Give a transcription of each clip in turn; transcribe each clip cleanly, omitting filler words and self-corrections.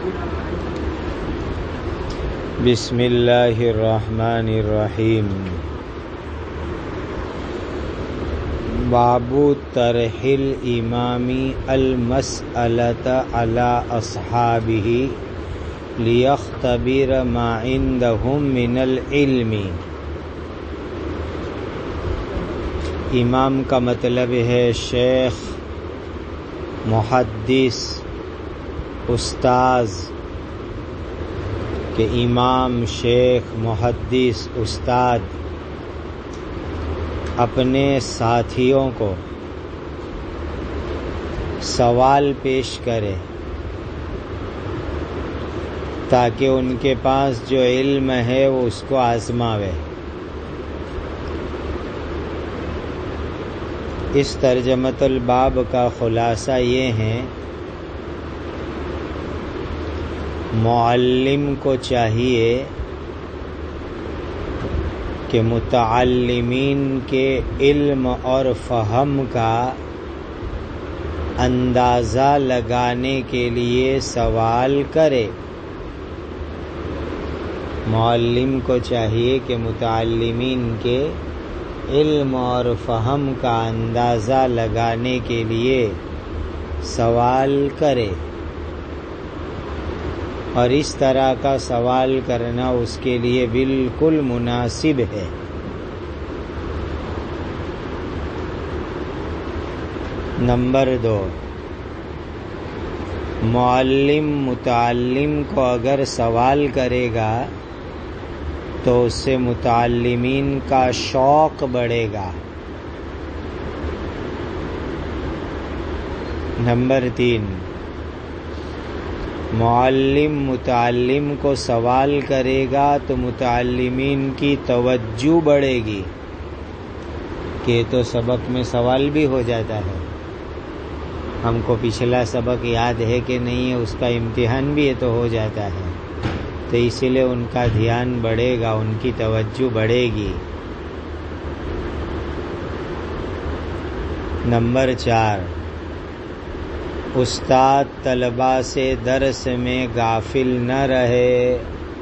بسم اللہ الرحمن الرحیم۔ باب طرح الامام المسألۃ علی اصحابہ لیختبر ما عندهم من العلم۔ امام کا مطلب ہے شیخ، محدث، استاذ، کہ امام، شیخ، محدث، استاد اپنے ساتھیوں کو سوال پیش کرے تاکہ ان کے پاس جو علم ہے وہ اس کو آزماوے۔ اس ترجمۃ الباب کا خلاصہ یہ ہے، معلم کو چاہیے کہ متعلمین کے علم اور فہم کا اندازہ لگانے کے لیے سوال کرے۔ معلم کو چاہیے کہ متعلمین کے علم اور فہم کا اندازہ لگانے کے لیے سوال کرے، اور اس طرح کا سوال کرنا اس کے لیے بالکل مناسب ہے۔ نمبر 2، معلم متعلم کو اگر سوال کرے گا تو اس سے متعلمین کا شوق بڑھے گا۔ نمبر 3، معلم متعلم کو سوال کرے گا تو متعلمین کی توجہ بڑھے گی کہ تو سبق میں سوال بھی ہو جاتا ہے، ہم کو پچھلا سبق یاد ہے کہ نہیں ہے، اس کا امتحان بھی ہے تو ہو جاتا ہے، تو اسی لیے ان کا دھیان بڑھے گا، ان کی توجہ بڑھے گی۔ نمبر 4، استاد طلباء سے درس میں غافل نہ رہے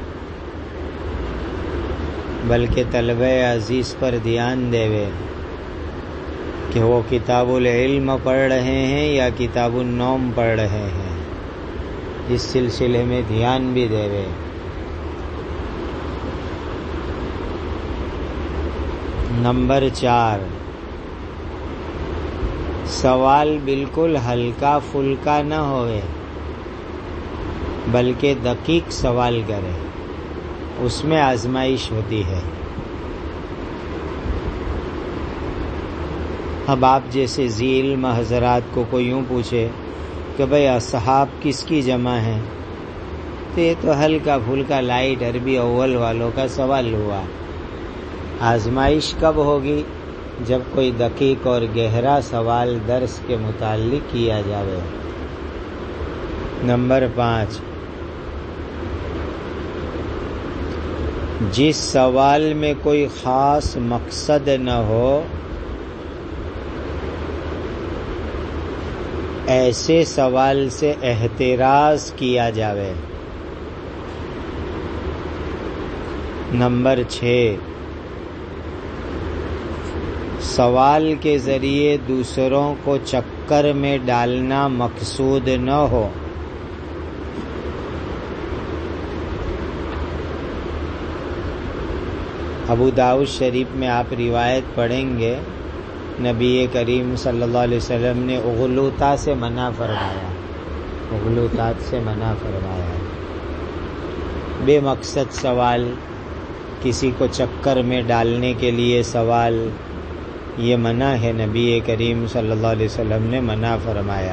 بلکہ طلبہ عزیز پر دھیان دے کہ وہ کتاب العلم پڑھ رہے ہیں یا کتاب النوم پڑھ رہے ہیں، اس سلسلے میں دھیان بھی دے۔ نمبر 4، سوال بالکل ہلکا پھلکا نہ ہوئے بلکہ دقیق سوال کرے، اس میں آزمائش ہوتی ہے۔ اب آپ جیسے ذی علم حضرات کو کوئی یوں پوچھے کہ بھئی اصحاب کس کی جمع ہے، تو یہ تو ہلکا پھلکا لائٹ عربی اول والوں کا سوال ہوا۔ آزمائش کب ہوگی؟ جب کوئی دقیق اور گہرا سوال درس کے متعلق کیا جاوے۔ نمبر 5، جس سوال میں کوئی خاص مقصد نہ ہو ایسے سوال سے احتراز کیا جاوے۔ نمبر 6، سوال کے ذریعے دوسروں کو چکر میں ڈالنا مقصود نہ ہو۔ ابو داؤد شریف میں آپ روایت پڑھیں گے، نبی کریم صلی اللہ علیہ وسلم نے اغلوطات سے منع فرمایا، اغلوطات سے منع فرمایا۔ بے مقصد سوال، کسی کو چکر میں ڈالنے کے لیے سوال، یہ منع ہے، نبی کریم صلی اللہ علیہ وسلم نے منع فرمایا۔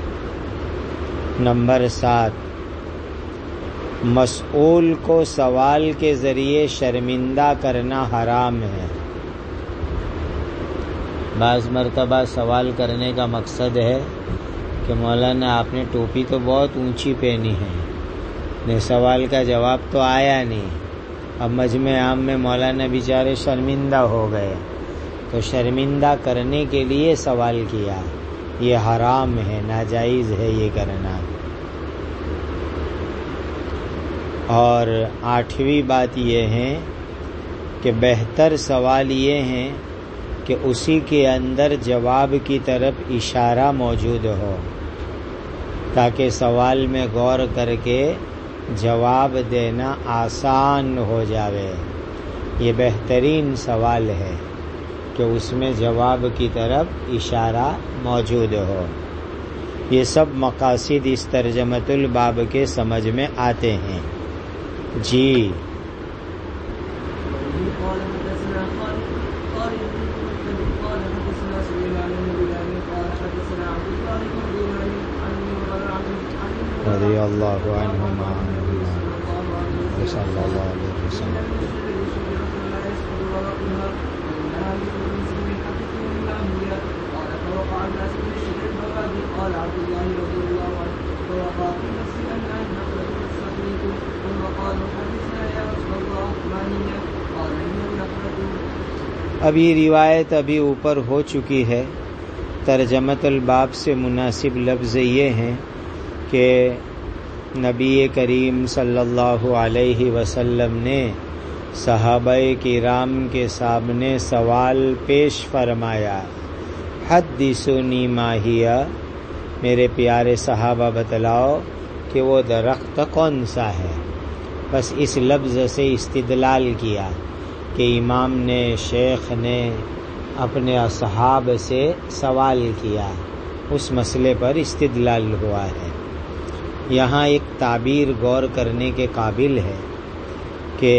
نمبر 7، مسئول کو سوال کے ذریعے شرمندہ کرنا حرام ہے۔ بعض مرتبہ سوال کرنے کا مقصد ہے کہ مولانا آپ نے ٹوپی تو بہت اونچی پہنی ہے، سوال کا جواب تو آیا نہیں، اب مجمع عام میں مولانا بیچارے شرمندہ ہو گئے، تو شرمندہ کرنے کے لیے سوال کیا، یہ حرام ہے، ناجائز ہے یہ کرنا۔ اور 8ویں بات یہ ہے کہ بہتر سوال یہ ہے کہ اسی کے اندر جواب کی طرف اشارہ موجود ہو، تاکہ سوال میں غور کر کے جواب دینا آسان ہو جاوے۔ یہ بہترین سوال ہے کہ اس میں جواب کی طرف اشارہ موجود ہو۔ یہ سب مقاصد اس ترجمۃ الباب کے سمجھ میں آتے ہیں۔ جی رضی اللہ عنہما صلی اللہ علیہ وسلم۔ اب یہ روایت ابھی اوپر ہو چکی ہے۔ ترجمۃ الباب سے مناسب لفظ یہ ہیں کہ نبی کریم صلی اللہ علیہ وسلم نے صحابہ کرام کے سامنے سوال پیش فرمایا، حدثونی ما ہی، میرے پیارے صحابہ بتلاؤ کہ وہ درخت کون سا ہے۔ بس اس لفظ سے استدلال کیا کہ امام نے، شیخ نے اپنے اصحاب سے سوال کیا، اس مسئلے پر استدلال ہوا ہے۔ یہاں ایک تعبیر غور کرنے کے قابل ہے کہ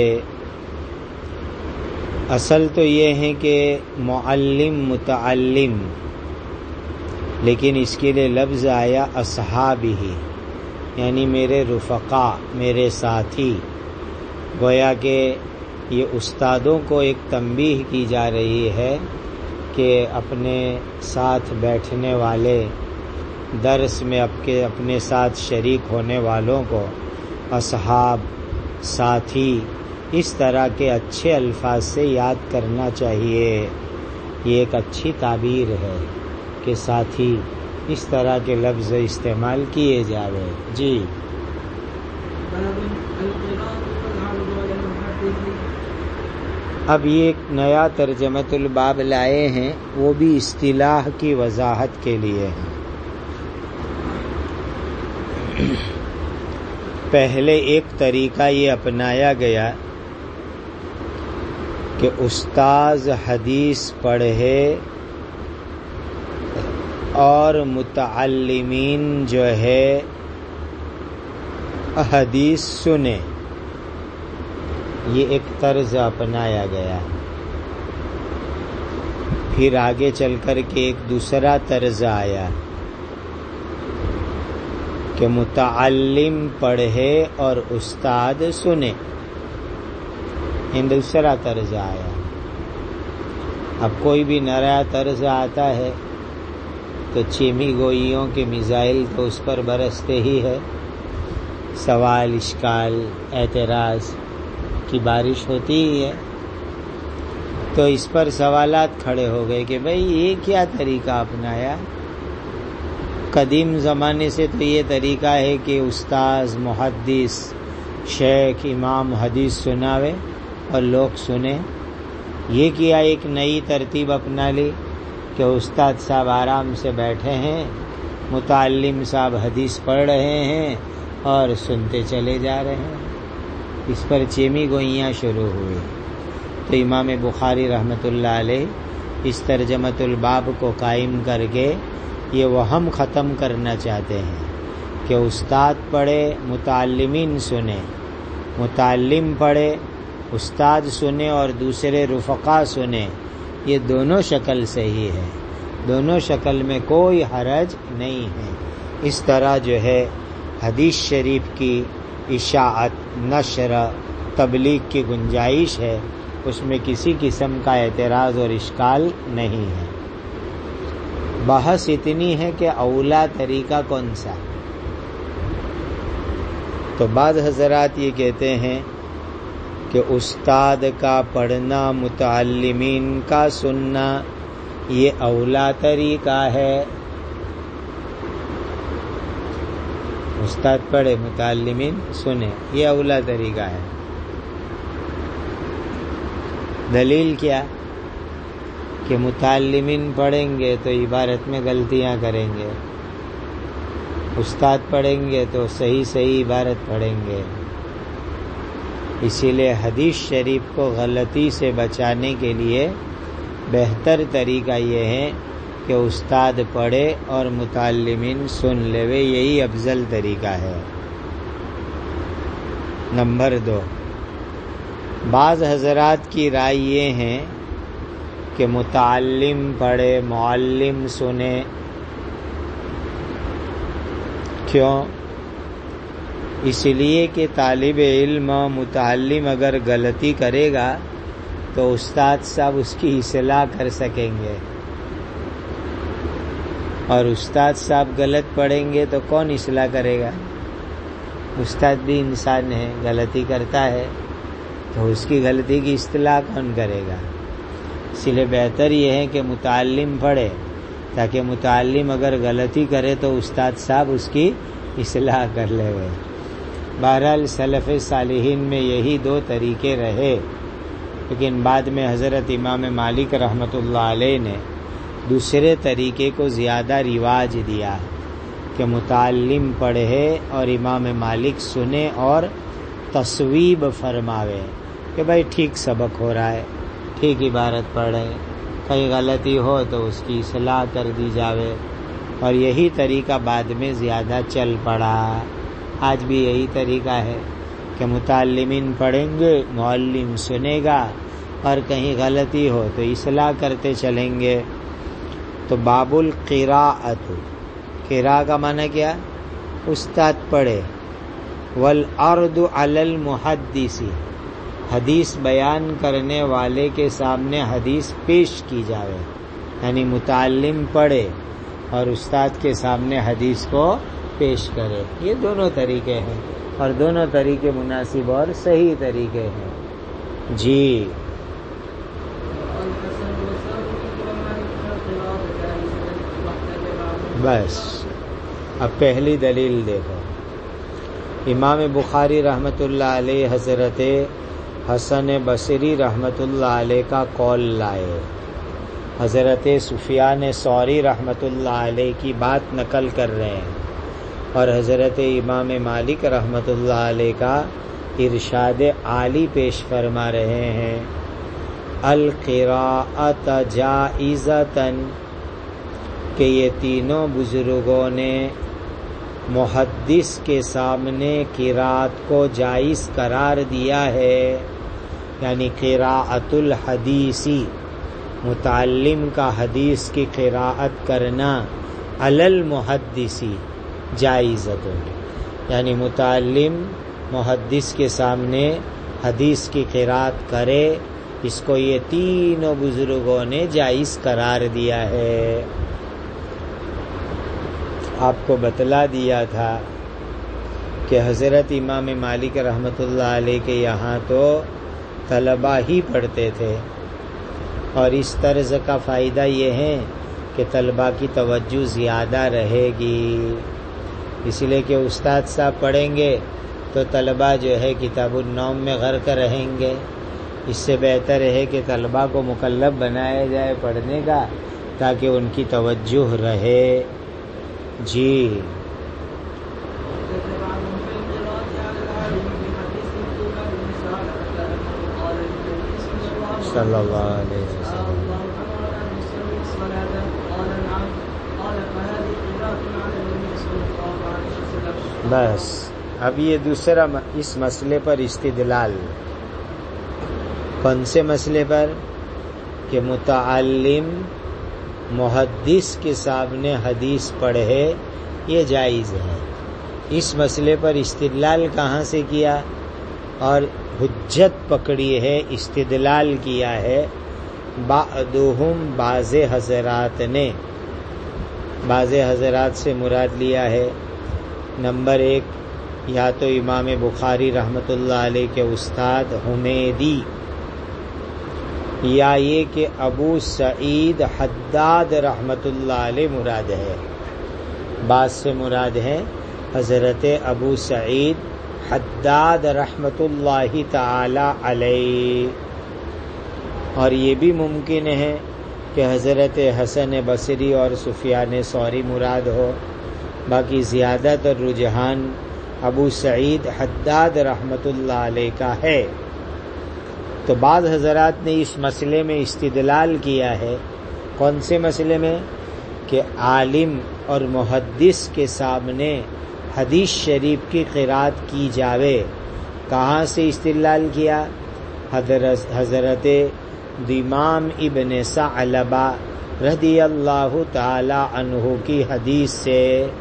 اصل تو یہ ہے کہ معلم متعلم، لیکن اس کے لیے لفظ آیا اصحابہ، یعنی میرے رفقا، میرے ساتھی۔ گویا کہ یہ استادوں کو ایک تنبیہ کی جا رہی ہے کہ اپنے ساتھ بیٹھنے والے، درس میں اپنے ساتھ شریک ہونے والوں کو اصحاب، ساتھی، اس طرح کے اچھے الفاظ سے یاد کرنا چاہیے۔ یہ ایک اچھی تعبیر ہے کہ ساتھی، اس طرح کے لفظ استعمال کیے جاوے۔ جی اب یہ ایک نیا ترجمۃ الباب لائے ہیں، وہ بھی اصطلاح کی وضاحت کے لیے ہے۔ پہلے ایک طریقہ یہ اپنایا گیا کہ استاذ حدیث پڑھے اور متعلمین جو ہے حدیث سنے، یہ ایک طرز اپنایا گیا۔ پھر آگے چل کر کے ایک دوسرا طرز آیا کہ متعلم پڑھے اور استاد سنے، یہ دوسرا طرز آیا۔ اب کوئی بھی نیا طرز آتا ہے تو چیمی گوئیوں کے میزائل تو اس پر برستے ہی ہے، سوال، اشکال، اعتراض کی بارش ہوتی ہی ہے۔ تو اس پر سوالات کھڑے ہو گئے کہ بھئی یہ کیا طریقہ اپنایا؟ قدیم زمانے سے تو یہ طریقہ ہے کہ استاذ، محدث، شیخ، امام حدیث سناوے اور لوگ سنیں۔ یہ کیا ایک نئی ترتیب اپنا لی کہ استاد صاحب آرام سے بیٹھے ہیں، متعلم صاحب حدیث پڑھ رہے ہیں اور سنتے چلے جا رہے ہیں۔ اس پر چیمی گوئیاں شروع ہوئی تو امام بخاری رحمۃ اللہ علیہ اس ترجمۃ الباب کو قائم کر کے یہ وہم ختم کرنا چاہتے ہیں کہ استاد پڑھے، متعلمین سنیں، متعلم پڑھے، استاد سنے اور دوسرے رفقا سنیں، یہ دونوں شکل صحیح ہے، دونوں شکل میں کوئی حرج نہیں ہے۔ اس طرح جو ہے حدیث شریف کی اشاعت، نشر، تبلیغ کی گنجائش ہے، اس میں کسی قسم کا اعتراض اور اشکال نہیں ہے۔ بحث اتنی ہے کہ اولا طریقہ کون سا؟ تو بعض حضرات یہ کہتے ہیں کہ استاد کا پڑھنا، متعلمین کا سننا، یہ اولا طریقہ ہے۔ استاد پڑھے متعلمین سنے، یہ اولا طریقہ ہے۔ دلیل کیا کہ متعلمین پڑھیں گے تو عبارت میں غلطیاں کریں گے، استاد پڑھیں گے تو صحیح صحیح عبارت پڑھیں گے، اسی لیے حدیث شریف کو غلطی سے بچانے کے لیے بہتر طریقہ یہ ہے کہ استاد پڑھے اور متعلمین سن لے، یہی افضل طریقہ ہے۔ نمبر 2، بعض حضرات کی رائے یہ ہے کہ متعلم پڑھے معلم سنے۔ کیوں؟ اس لیے کہ طالب علم متعلم اگر غلطی کرے گا تو استاد صاحب اس کی اصلاح کر سکیں گے، اور استاد صاحب غلط پڑھیں گے تو کون اصلاح کرے گا؟ استاد بھی انسان ہے، غلطی کرتا ہے، تو اس کی غلطی کی اصلاح کون کرے گا؟ اس لیے بہتر یہ ہے کہ متعلم پڑھے، تاکہ متعلم اگر غلطی کرے تو استاد صاحب اس کی اصلاح کر لے گئے۔ بہرحال سلف صالحین میں یہی 2 طریقے رہے، لیکن بعد میں حضرت امام مالک رحمۃ اللہ علیہ نے دوسرے طریقے کو زیادہ رواج دیا کہ متعلم پڑھے اور امام مالک سنے اور تصویب فرماوے کہ بھائی ٹھیک سبق ہو رہا ہے، ٹھیک عبارت پڑھ رہے، کہیں غلطی ہو تو اس کی اصلاح کر دی جاوے، اور یہی طریقہ بعد میں زیادہ چل پڑا۔ آج بھی یہی طریقہ ہے کہ متعلمین پڑھیں گے، معلم سنے گا، اور کہیں غلطی ہو تو اصلاح کرتے چلیں گے۔ تو باب القراءۃ، قراء کا معنی کیا؟ استاد پڑھے، والعرض علی المحدث، حدیث بیان کرنے والے کے سامنے حدیث پیش کی جاوے، یعنی متعلم پڑھے اور استاد کے سامنے حدیث کو پیش کرے۔ یہ دونوں طریقے ہیں، اور دونوں طریقے مناسب اور صحیح طریقے ہیں۔ جی بس اب پہلی دلیل دیکھو، امام بخاری رحمۃ اللہ علیہ حضرت حسن بصری رحمۃ اللہ علیہ کا قول لائے، حضرت سفیان ثوری رحمۃ اللہ علیہ کی بات نقل کر رہے ہیں، اور حضرت امام مالک رحمۃ اللہ علیہ کا ارشاد عالی پیش فرما رہے ہیں۔ القراءۃ جائزۃ، کہ یہ تینوں بزرگوں نے محدث کے سامنے قراءت کو جائز قرار دیا ہے، یعنی قراءۃ الحدیثی، متعلم کا حدیث کی قراءت کرنا، علی المحدثی جائزۃ، یعنی متعلم محدث کے سامنے حدیث کی قراءت کرے، اس کو یہ تینوں بزرگوں نے جائز قرار دیا ہے۔ آپ کو بتلا دیا تھا کہ حضرت امام مالک رحمۃ اللہ علیہ کے یہاں تو طلبہ ہی پڑھتے تھے، اور اس طرز کا فائدہ یہ ہے کہ طلبہ کی توجہ زیادہ رہے گی، اس لیے کہ استاد صاحب پڑھیں گے تو طلبہ جو ہے کتاب النوم میں غرق رہیں گے۔ اس سے بہتر ہے کہ طلبہ کو مکلف بنایا جائے پڑھنے کا، تاکہ ان کی توجہ رہے۔ جی صلی اللہ علیہ وسلم۔ بس اب یہ دوسرا اس مسئلے پر استدلال، کون سے مسئلے پر؟ کہ متعلم محدث کے سامنے حدیث پڑھے، یہ جائز ہے۔ اس مسئلے پر استدلال کہاں سے کیا اور حجت پکڑی ہے، استدلال کیا ہے بعضهم، بعض حضرات نے، بعض حضرات سے مراد لیا ہے نمبر 1 یا تو امام بخاری رحمۃ اللہ علیہ کے استاد حمیدی، یا یہ کہ ابو سعید حداد رحمۃ اللہ علیہ مراد ہے۔ بعض سے مراد ہے حضرت ابو سعید حداد رحمۃ اللہ تعالی علیہ، اور یہ بھی ممکن ہے کہ حضرت حسن بصری اور سفیان ثوری مراد ہو، باقی زیادہ تر رجحان ابو سعید حداد رحمۃ اللہ علیہ کا ہے۔ تو بعض حضرات نے اس مسئلے میں استدلال کیا ہے، کون سے مسئلے میں؟ کہ عالم اور محدث کے سامنے حدیث شریف کی قرات کی جاوے۔ کہاں سے استدلال کیا؟ حضرت امام ابن ثعلبہ رضی اللہ تعالی عنہ کی حدیث سے۔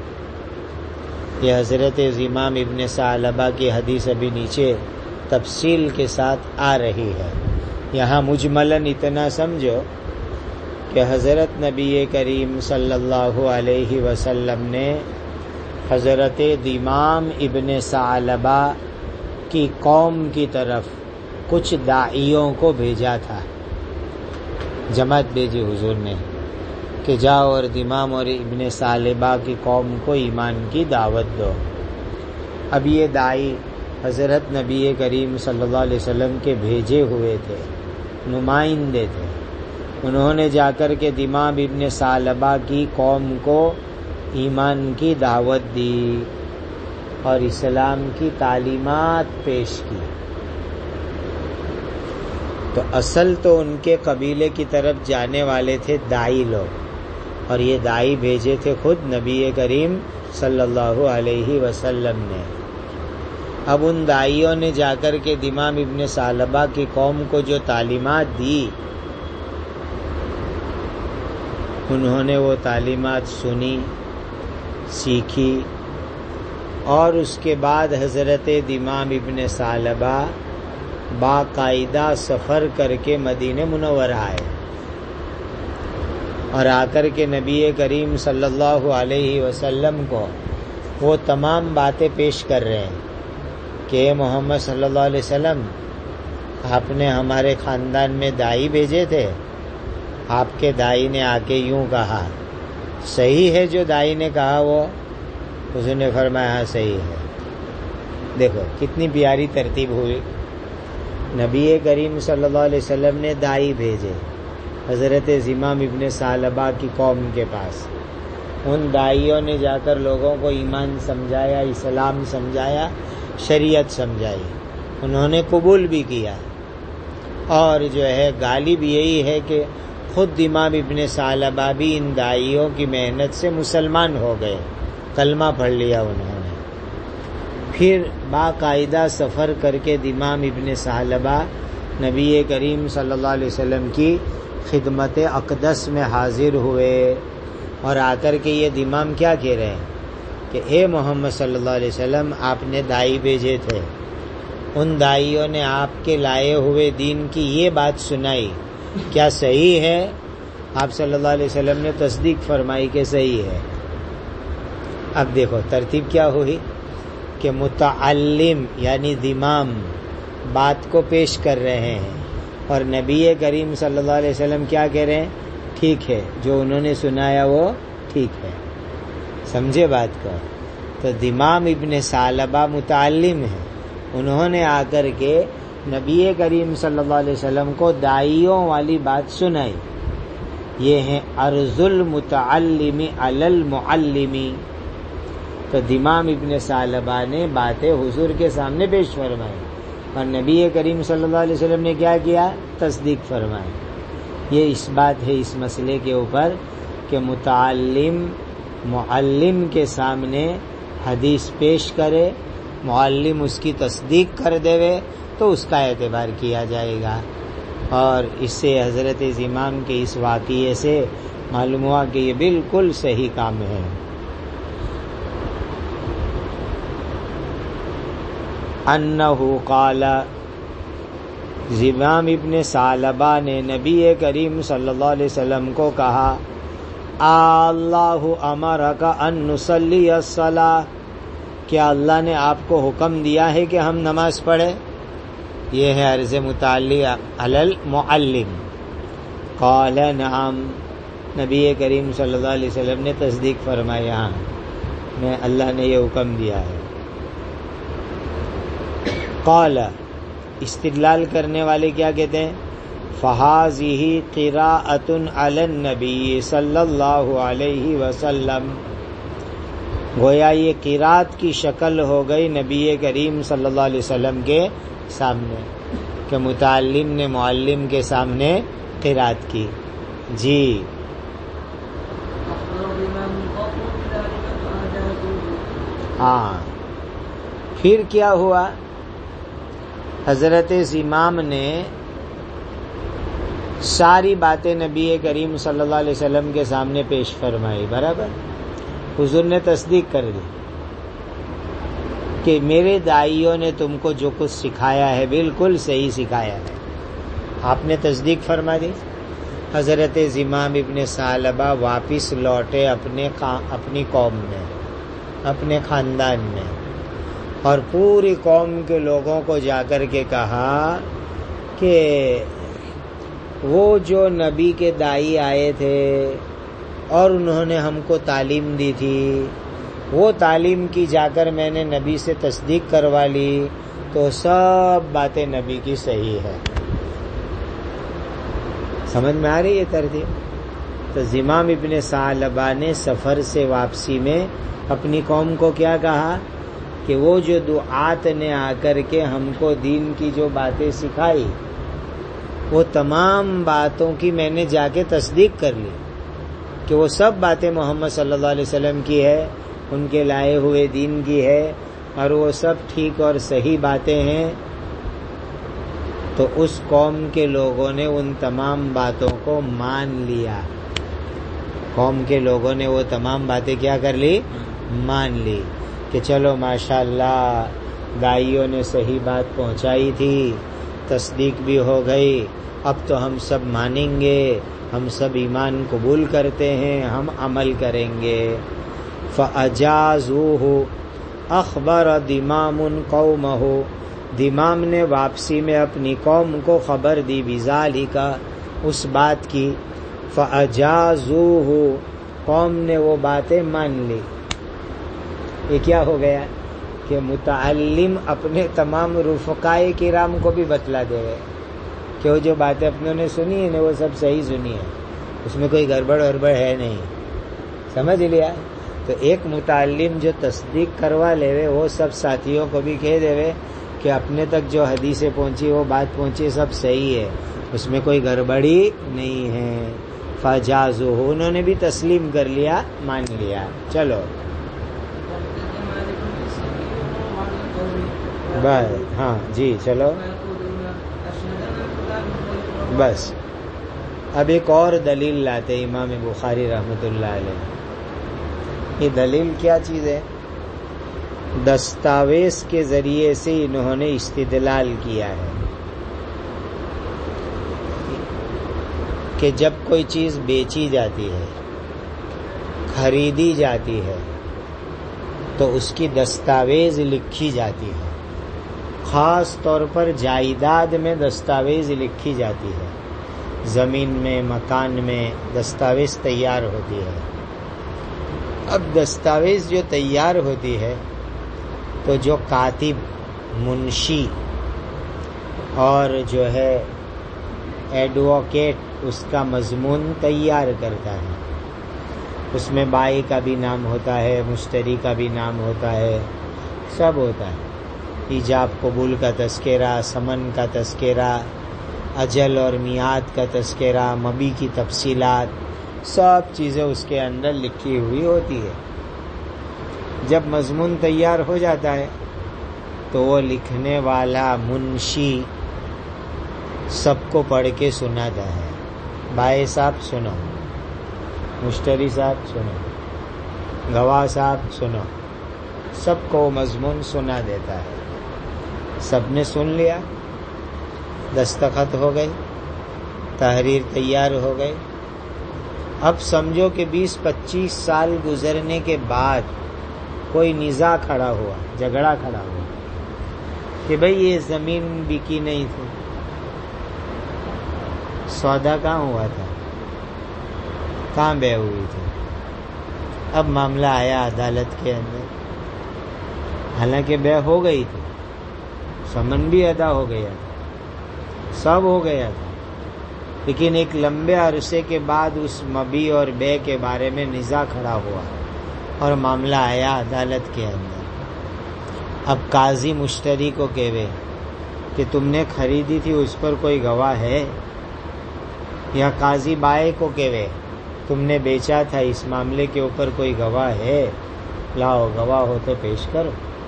یہ حضرت امام ابن ثعلبہ کی حدیث ابھی نیچے تفصیل کے ساتھ آ رہی ہے، یہاں مجملاً اتنا سمجھو کہ حضرت نبی کریم صلی اللہ علیہ وسلم نے حضرت امام ابن ثعلبہ کی قوم کی طرف کچھ داعیوں کو بھیجا تھا، جماعت بھیجی حضور نے کہ جاؤ اور امام اور ابن ثعلبہ کی قوم کو ایمان کی دعوت دو۔ اب یہ داعی حضرت نبی کریم صلی اللہ علیہ وسلم کے بھیجے ہوئے تھے، نمائندے تھے۔ انہوں نے جا کر کے امام ابن ثعلبہ کی قوم کو ایمان کی دعوت دی اور اسلام کی تعلیمات پیش کی۔ تو اصل تو ان کے قبیلے کی طرف جانے والے تھے داعی لوگ، اور یہ داعی بھیجے تھے خود نبی کریم صلی اللہ علیہ وسلم نے۔ اب ان داعیوں نے جا کر کے امام ابن ثعلبہ کی قوم کو جو تعلیمات دی، انہوں نے وہ تعلیمات سنی، سیکھی، اور اس کے بعد حضرت امام ابن ثعلبہ باقاعدہ سفر کر کے مدینہ منورہ آئے، اور آ کر کے نبی کریم صلی اللہ علیہ وسلم کو وہ تمام باتیں پیش کر رہے ہیں کہ محمد صلی اللہ علیہ وسلم، آپ نے ہمارے خاندان میں داعی بھیجے تھے، آپ کے داعی نے آ کے یوں کہا، صحیح ہے جو داعی نے کہا وہ؟ اس نے فرمایا ہاں صحیح ہے۔ دیکھو کتنی پیاری ترتیب ہوئی، نبی کریم صلی اللہ علیہ وسلم نے داعی بھیجے حضرت امام ابن ثعلبہ کی قوم کے پاس، ان داعیوں نے جا کر لوگوں کو ایمان سمجھایا، اسلام سمجھایا، شریعت سمجھائی، انہوں نے قبول بھی کیا، اور جو ہے غالب یہی ہے کہ خود امام ابن ثعلبہ بھی ان داعیوں کی محنت سے مسلمان ہو گئے، کلمہ پڑھ لیا انہوں نے۔ پھر باقاعدہ سفر کر کے امام ابن ثعلبہ نبی کریم صلی اللہ علیہ وسلم کی خدمت اقدس میں حاضر ہوئے، اور آ کر کے یہ امام کیا کہہ رہے ہیں کہ اے محمد صلی اللہ علیہ وسلم، آپ نے داعی بھیجے تھے، ان داعیوں نے آپ کے لائے ہوئے دین کی یہ بات سنائی، کیا صحیح ہے؟ آپ صلی اللہ علیہ وسلم نے تصدیق فرمائی کہ صحیح ہے۔ اب دیکھو ترتیب کیا ہوئی کہ متعلم یعنی امام بات کو پیش کر رہے ہیں، اور نبی کریم صلی اللہ علیہ وسلم کیا کہہ رہے ہیں؟ ٹھیک ہے، جو انہوں نے سنایا وہ ٹھیک ہے۔ سمجھے بات کو؟ تو امام ابن ثعلبہ متعلم ہیں، انہوں نے آ کر کے نبی کریم صلی اللہ علیہ وسلم کو داعیوں والی بات سنائی۔ یہ ہیں عرض المتعلم علی المعلم۔ تو امام ابن ثعلبہ نے باتیں حضور کے سامنے پیش فرمائی، اور نبی کریم صلی اللہ علیہ وسلم نے کیا کیا؟ تصدیق فرمائی۔ یہ اس بات ہے اس مسئلے کے اوپر کہ متعلم معلم کے سامنے حدیث پیش کرے، معلم اس کی تصدیق کر دے تو اس کا اعتبار کیا جائے گا۔ اور اس سے حضرت امام کے اس واقعے سے معلوم ہوا کہ یہ بالکل صحیح کام ہے۔ انہو قال، امام ابن ثعلبہ نے نبی کریم صلی اللہ علیہ وسلم کو کہا، اللہ امرک ان نصلی الصلاۃ، کیا اللہ نے آپ کو حکم دیا ہے کہ ہم نماز پڑھیں؟ یہ ہے عرض متعلق علی المعلم۔ قال نعم، نبی کریم صلی اللہ علیہ وسلم نے تصدیق فرمایا، میں اللہ نے یہ حکم دیا ہے. قال، استدلال کرنے والے کیا کہتے ہیں؟ فَهَذِهِ قِرَاءَةٌ عَلَى النَّبِيِّ صلی اللہ علیہ وسلم. گویا یہ قرات کی شکل ہو گئی نبی کریم صلی اللہ علیہ وسلم کے سامنے، کہ متعلم نے معلم کے سامنے قرات کی. جی ہاں، پھر کیا ہوا؟ حضرت امام نے ساری باتیں نبی کریم صلی اللہ علیہ وسلم کے سامنے پیش فرمائی. برابر، حضور نے تصدیق کر دی کہ میرے داعیوں نے تم کو جو کچھ سکھایا ہے بالکل صحیح سکھایا ہے. آپ نے تصدیق فرما دی. حضرت زمام ابن ثعلبہ واپس لوٹے اپنی قوم میں، اپنے خاندان میں، اور پوری قوم کے لوگوں کو جا کر کے کہا کہ وہ جو نبی کے داعی آئے تھے اور انہوں نے ہم کو تعلیم دی تھی، وہ تعلیم کی جا کر میں نے نبی سے تصدیق کروا لی، تو سب باتیں نبی کی صحیح ہے. سمجھ میں آ رہی ہے ترتیب؟ تو زمام ابن ثعلبہ نے سفر سے واپسی میں اپنی قوم کو کیا کہا کہ وہ جو دعات نے آ کر کے ہم کو دین کی جو باتیں سکھائی، وہ تمام باتوں کی میں نے جا کے تصدیق کر لی کہ وہ سب باتیں محمد صلی اللہ علیہ وسلم کی ہے، ان کے لائے ہوئے دین کی ہے، اور وہ سب ٹھیک اور صحیح باتیں ہیں. تو اس قوم کے لوگوں نے ان تمام باتوں کو مان لیا. قوم کے لوگوں نے وہ تمام باتیں کیا کر لی؟ مان لی کہ چلو ماشاءاللہ داعیوں نے صحیح بات پہنچائی تھی، تصدیق بھی ہو گئی، اب تو ہم سب مانیں گے، ہم سب ایمان قبول کرتے ہیں، ہم عمل کریں گے. فَأَجَازُوهُ أَخْبَرَ دِمَامٌ قَوْمَهُ. دمام نے واپسی میں اپنی قوم کو خبر دی بِذَالِكَ، اس بات کی. فَأَجَازُوهُ، قوم نے وہ باتیں مان لی. یہ کیا ہو گیا کہ متعلم اپنے تمام رفقائے کرام کو بھی بتلا دے گئے کہ وہ جو باتیں اپنوں نے سنی ہیں وہ سب صحیح سنی ہے، اس میں کوئی گڑبڑ ہے نہیں. سمجھ لیا؟ تو ایک متعلم جو تصدیق کروا لے وے، وہ سب ساتھیوں کو بھی کہہ دے وے کہ اپنے تک جو حدیثیں پہنچی، وہ بات پہنچی، سب صحیح ہے، اس میں کوئی گڑبڑی نہیں ہے. فَجَازُوهُ، انہوں نے بھی تسلیم کر لیا، مان لیا. چلو بس، ہاں جی چلو بس. اب ایک اور دلیل لاتے امام بخاری رحمۃ اللہ علیہ. یہ دلیل کیا چیز ہے؟ دستاویز کے ذریعے سے انہوں نے استدلال کیا ہے کہ جب کوئی چیز بیچی جاتی ہے، خریدی جاتی ہے، تو اس کی دستاویز لکھی جاتی ہے. خاص طور پر جائیداد میں دستاویز لکھی جاتی ہے، زمین میں، مکان میں دستاویز تیار ہوتی ہے. اب دستاویز جو تیار ہوتی ہے تو جو کاتب، منشی اور جو ہے ایڈوکیٹ اس کا مضمون تیار کرتا ہے. اس میں بائی کا بھی نام ہوتا ہے، مشتری کا بھی نام ہوتا ہے، سب ہوتا ہے. ایجاب قبول کا تذکرہ، ثمن کا تذکرہ، اجل اور میعاد کا تذکرہ، مبی کی تفصیلات، سب چیزیں اس کے اندر لکھی ہوئی ہوتی ہے. جب مضمون تیار ہو جاتا ہے تو وہ لکھنے والا منشی سب کو پڑھ کے سناتا ہے. بھائی صاحب سنو، مشتری صاحب سنو، گواہ صاحب سنو، سب کو مضمون سنا دیتا ہے. سب نے سن لیا، دستخط ہو گئی، تحریر تیار ہو گئی. اب سمجھو کہ 20-25 سال گزرنے کے بعد کوئی نزاع کھڑا ہوا، جھگڑا کھڑا ہوا کہ بھئی یہ زمین بکی نہیں تھی، سودا کہاں ہوا تھا، کہاں بے ہوئی تھی. اب معاملہ آیا عدالت کے اندر، حالانکہ بے ہو گئی تھی، سمن بھی ادا ہو گیا تھا، سب ہو گیا تھا، لیکن ایک لمبے عرصے کے بعد اس مبی اور بے کے بارے میں نزاع کھڑا ہوا اور معاملہ آیا عدالت کے اندر۔ اب قاضی مشتری کو کہے کہ تم نے خریدی تھی اس پر کوئی گواہ ہے، یا قاضی بائے کو کہے تم نے بیچا تھا اس معاملے کے اوپر کوئی گواہ ہے، لاؤ گواہ ہو تو پیش کرو۔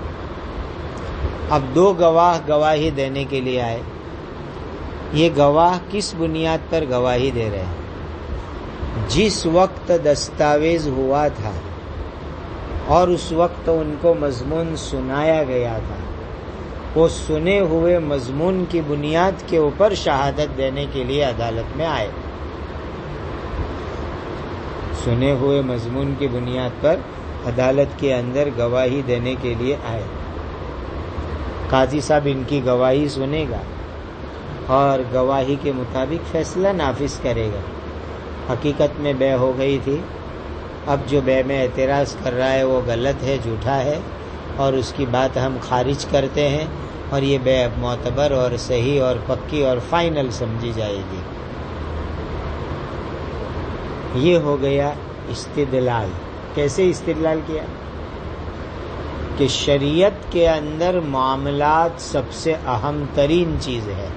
اب دو گواہ گواہی دینے کے لیے آئے، یہ گواہ کس بنیاد پر گواہی دے رہے ہیں؟ جس وقت دستاویز ہوا تھا اور اس وقت ان کو مضمون سنایا گیا تھا، وہ سنے ہوئے مضمون کی بنیاد کے اوپر شہادت دینے کے لیے عدالت میں آئے، سنے ہوئے مضمون کی بنیاد پر عدالت کے اندر گواہی دینے کے لیے آئے۔ قاضی صاحب ان کی گواہی سنے گا اور گواہی کے مطابق فیصلہ نافذ کرے گا۔ حقیقت میں بے ہو گئی تھی، اب جو بے میں اعتراض کر رہا ہے وہ غلط ہے، جھوٹا ہے، اور اس کی بات ہم خارج کرتے ہیں، اور یہ بے معتبر اور صحیح اور پکی اور فائنل سمجھی جائے گی۔ یہ ہو گیا استدلال۔ کیسے استدلال کیا؟ کہ شریعت کے اندر معاملات سب سے اہم ترین چیز ہے،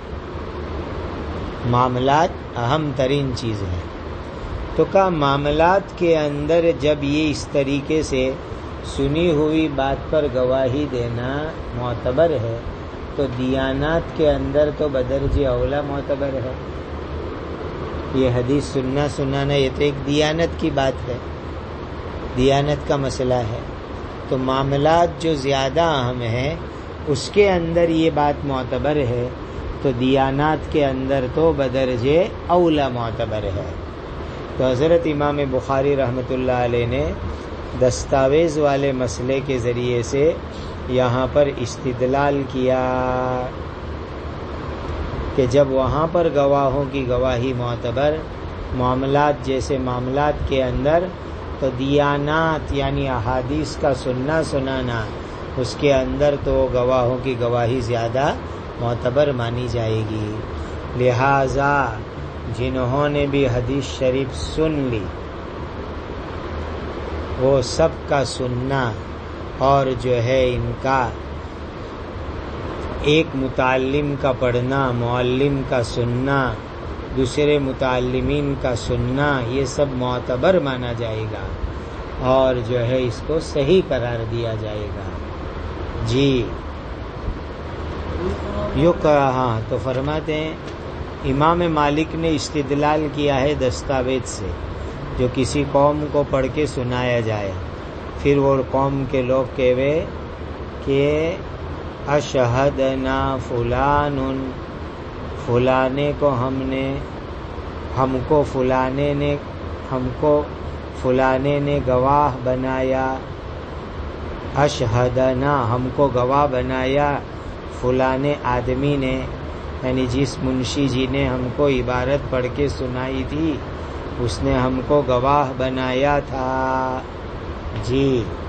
معاملات اہم ترین چیز ہے، تو کہا معاملات کے اندر جب یہ اس طریقے سے سنی ہوئی بات پر گواہی دینا معتبر ہے تو دیانات کے اندر تو بدرجہ اولا معتبر ہے۔ یہ حدیث سننا سنانا یہ تو ایک دیانت کی بات ہے، دیانت کا مسئلہ ہے، تو معاملات جو زیادہ اہم ہیں اس کے اندر یہ بات معتبر ہے تو دیانات کے اندر تو بدرجہ اولا معتبر ہے۔ تو حضرت امام بخاری رحمۃ اللہ علیہ نے دستاویز والے مسئلے کے ذریعے سے یہاں پر استدلال کیا کہ جب وہاں پر گواہوں کی گواہی معتبر، معاملات جیسے معاملات کے اندر، تو دیانات یعنی احادیث کا سننا سنانا اس کے اندر تو گواہوں کی گواہی زیادہ معتبر مانی جائے گی۔ لہذا جنہوں نے بھی حدیث شریف سن لی وہ سب کا سننا اور جو ہے ان کا ایک متعلم کا پڑھنا، معلم کا سننا، دوسرے متعلمین کا سننا، یہ سب معتبر مانا جائے گا اور جو ہے اس کو صحیح قرار دیا جائے گا۔ جی یوں کہا تو فرماتے ہیں امام مالک نے استدلال کیا ہے دستاویز سے، جو کسی قوم کو پڑھ کے سنایا جائے، پھر وہ قوم کے لوگ کہوے کہ اشہدنا فلان، فلانے کو ہم کو فلانے نے گواہ بنایا، اشہدنا ہم کو گواہ بنایا فلانے آدمی نے، یعنی جس منشی جی نے ہم کو عبارت پڑھ کے سنائی تھی اس نے ہم کو گواہ بنایا تھا۔ جی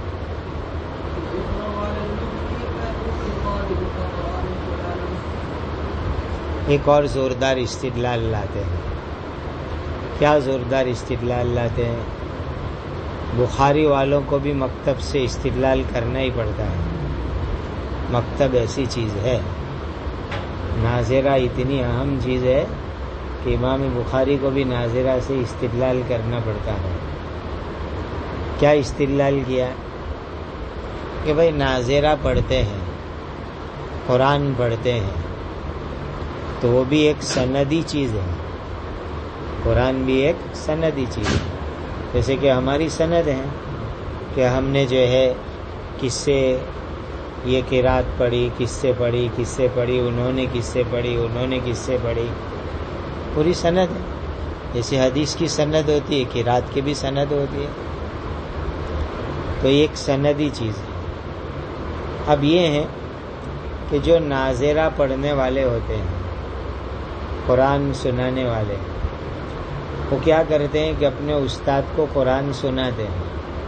ایک اور زوردار استدلال لاتے ہیں۔ کیا زوردار استدلال لاتے ہیں؟ بخاری والوں کو بھی مکتب سے استدلال کرنا ہی پڑتا ہے، مکتب ایسی چیز ہے، ناظرہ اتنی اہم چیز ہے کہ امام بخاری کو بھی ناظرہ سے استدلال کرنا پڑتا ہے۔ کیا استدلال کیا کہ بھئی ناظرہ پڑھتے ہیں، قرآن پڑھتے ہیں، تو وہ بھی ایک سندی چیز ہے، قرآن بھی ایک سندی چیز ہے، جیسے کہ ہماری سند ہے کہ ہم نے جو ہے کس سے یہ قرات پڑھی، کس سے پڑھی، انہوں نے کس سے پڑھی، انہوں نے کس سے پڑھی، پوری سند ہے۔ جیسے حدیث کی سند ہوتی ہے، قرات کی بھی سند ہوتی ہے، تو یہ ایک سندی چیز ہے۔ اب یہ ہے کہ جو ناظرہ پڑھنے والے ہوتے ہیں، قرآن سنانے والے، وہ کیا کرتے ہیں کہ اپنے استاد کو قرآن سناتے ہیں،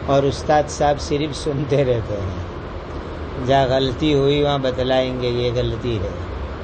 اور استاد صاحب صرف سنتے رہتے ہیں. جہاں غلطی ہوئی وہاں بتلائیں گے یہ غلطی ہے،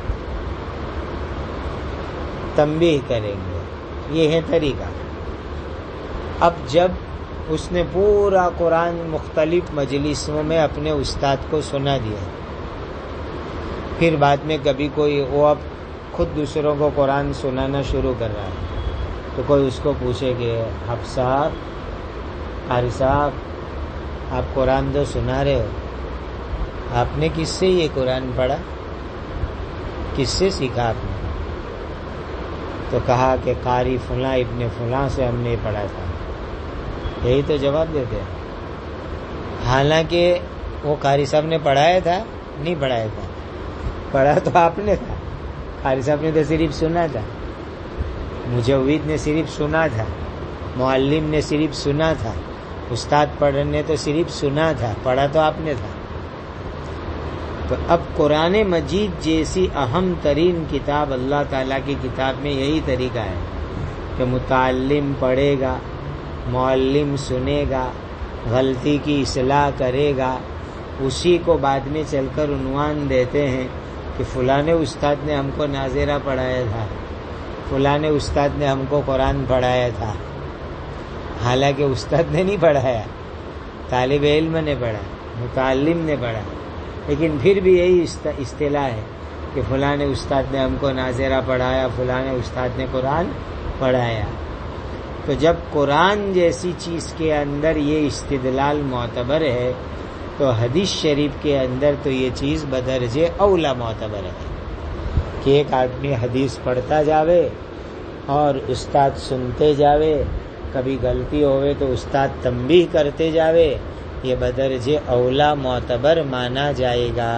تنبیہ کریں گے. یہ ہے طریقہ. اب جب اس نے پورا قرآن مختلف مجلسوں میں اپنے استاد کو سنا دیا، پھر بعد میں کبھی کوئی وہ اب خود دوسروں کو قرآن سنانا شروع کر رہا ہے تو کوئی اس کو پوچھے کہ حفظ صاحب، قاری صاحب، آپ قرآن تو سنا رہے ہو، آپ نے کس سے یہ قرآن پڑھا، کس سے سیکھا آپ نے؟ تو کہا کہ قاری فلاں ابن فلاں سے ہم نے پڑھا تھا. یہی تو جواب دیتے ہیں. حالانکہ وہ قاری صاحب نے پڑھایا تھا؟ نہیں پڑھایا تھا. پڑھا تو آپ نے تھا، قاری صاحب نے تو صرف سنا تھا، مجوید نے صرف سنا تھا، معلم نے صرف سنا تھا، استاد پڑھنے تو صرف سنا تھا، پڑھا تو آپ نے تھا. تو اب قرآن مجید جیسی اہم ترین کتاب اللہ تعالیٰ کی کتاب میں یہی طریقہ ہے کہ متعلم پڑھے گا، معلم سنے گا، غلطی کی اصلاح کرے گا، اسی کو بعد میں چل کر عنوان دیتے ہیں کہ فلاں استاد نے ہم کو ناظرہ پڑھایا تھا، فلاں استاد نے ہم کو قرآن پڑھایا تھا. حالانکہ استاد نے نہیں پڑھایا، طالب علم نے پڑھا، متعلم نے پڑھا، لیکن پھر بھی یہی اصطلاح ہے کہ فلاں استاد نے ہم کو ناظرہ پڑھایا، فلاں استاد نے قرآن پڑھایا. تو جب قرآن جیسی چیز کے اندر یہ استدلال معتبر ہے تو حدیث شریف کے اندر تو یہ چیز بدرجے اولا معتبر ہے کہ ایک آدمی حدیث پڑھتا جاوے اور استاد سنتے جاوے، کبھی غلطی ہوئے تو استاد تنبیہ کرتے جاوے، یہ بدرجے اولا معتبر مانا جائے گا.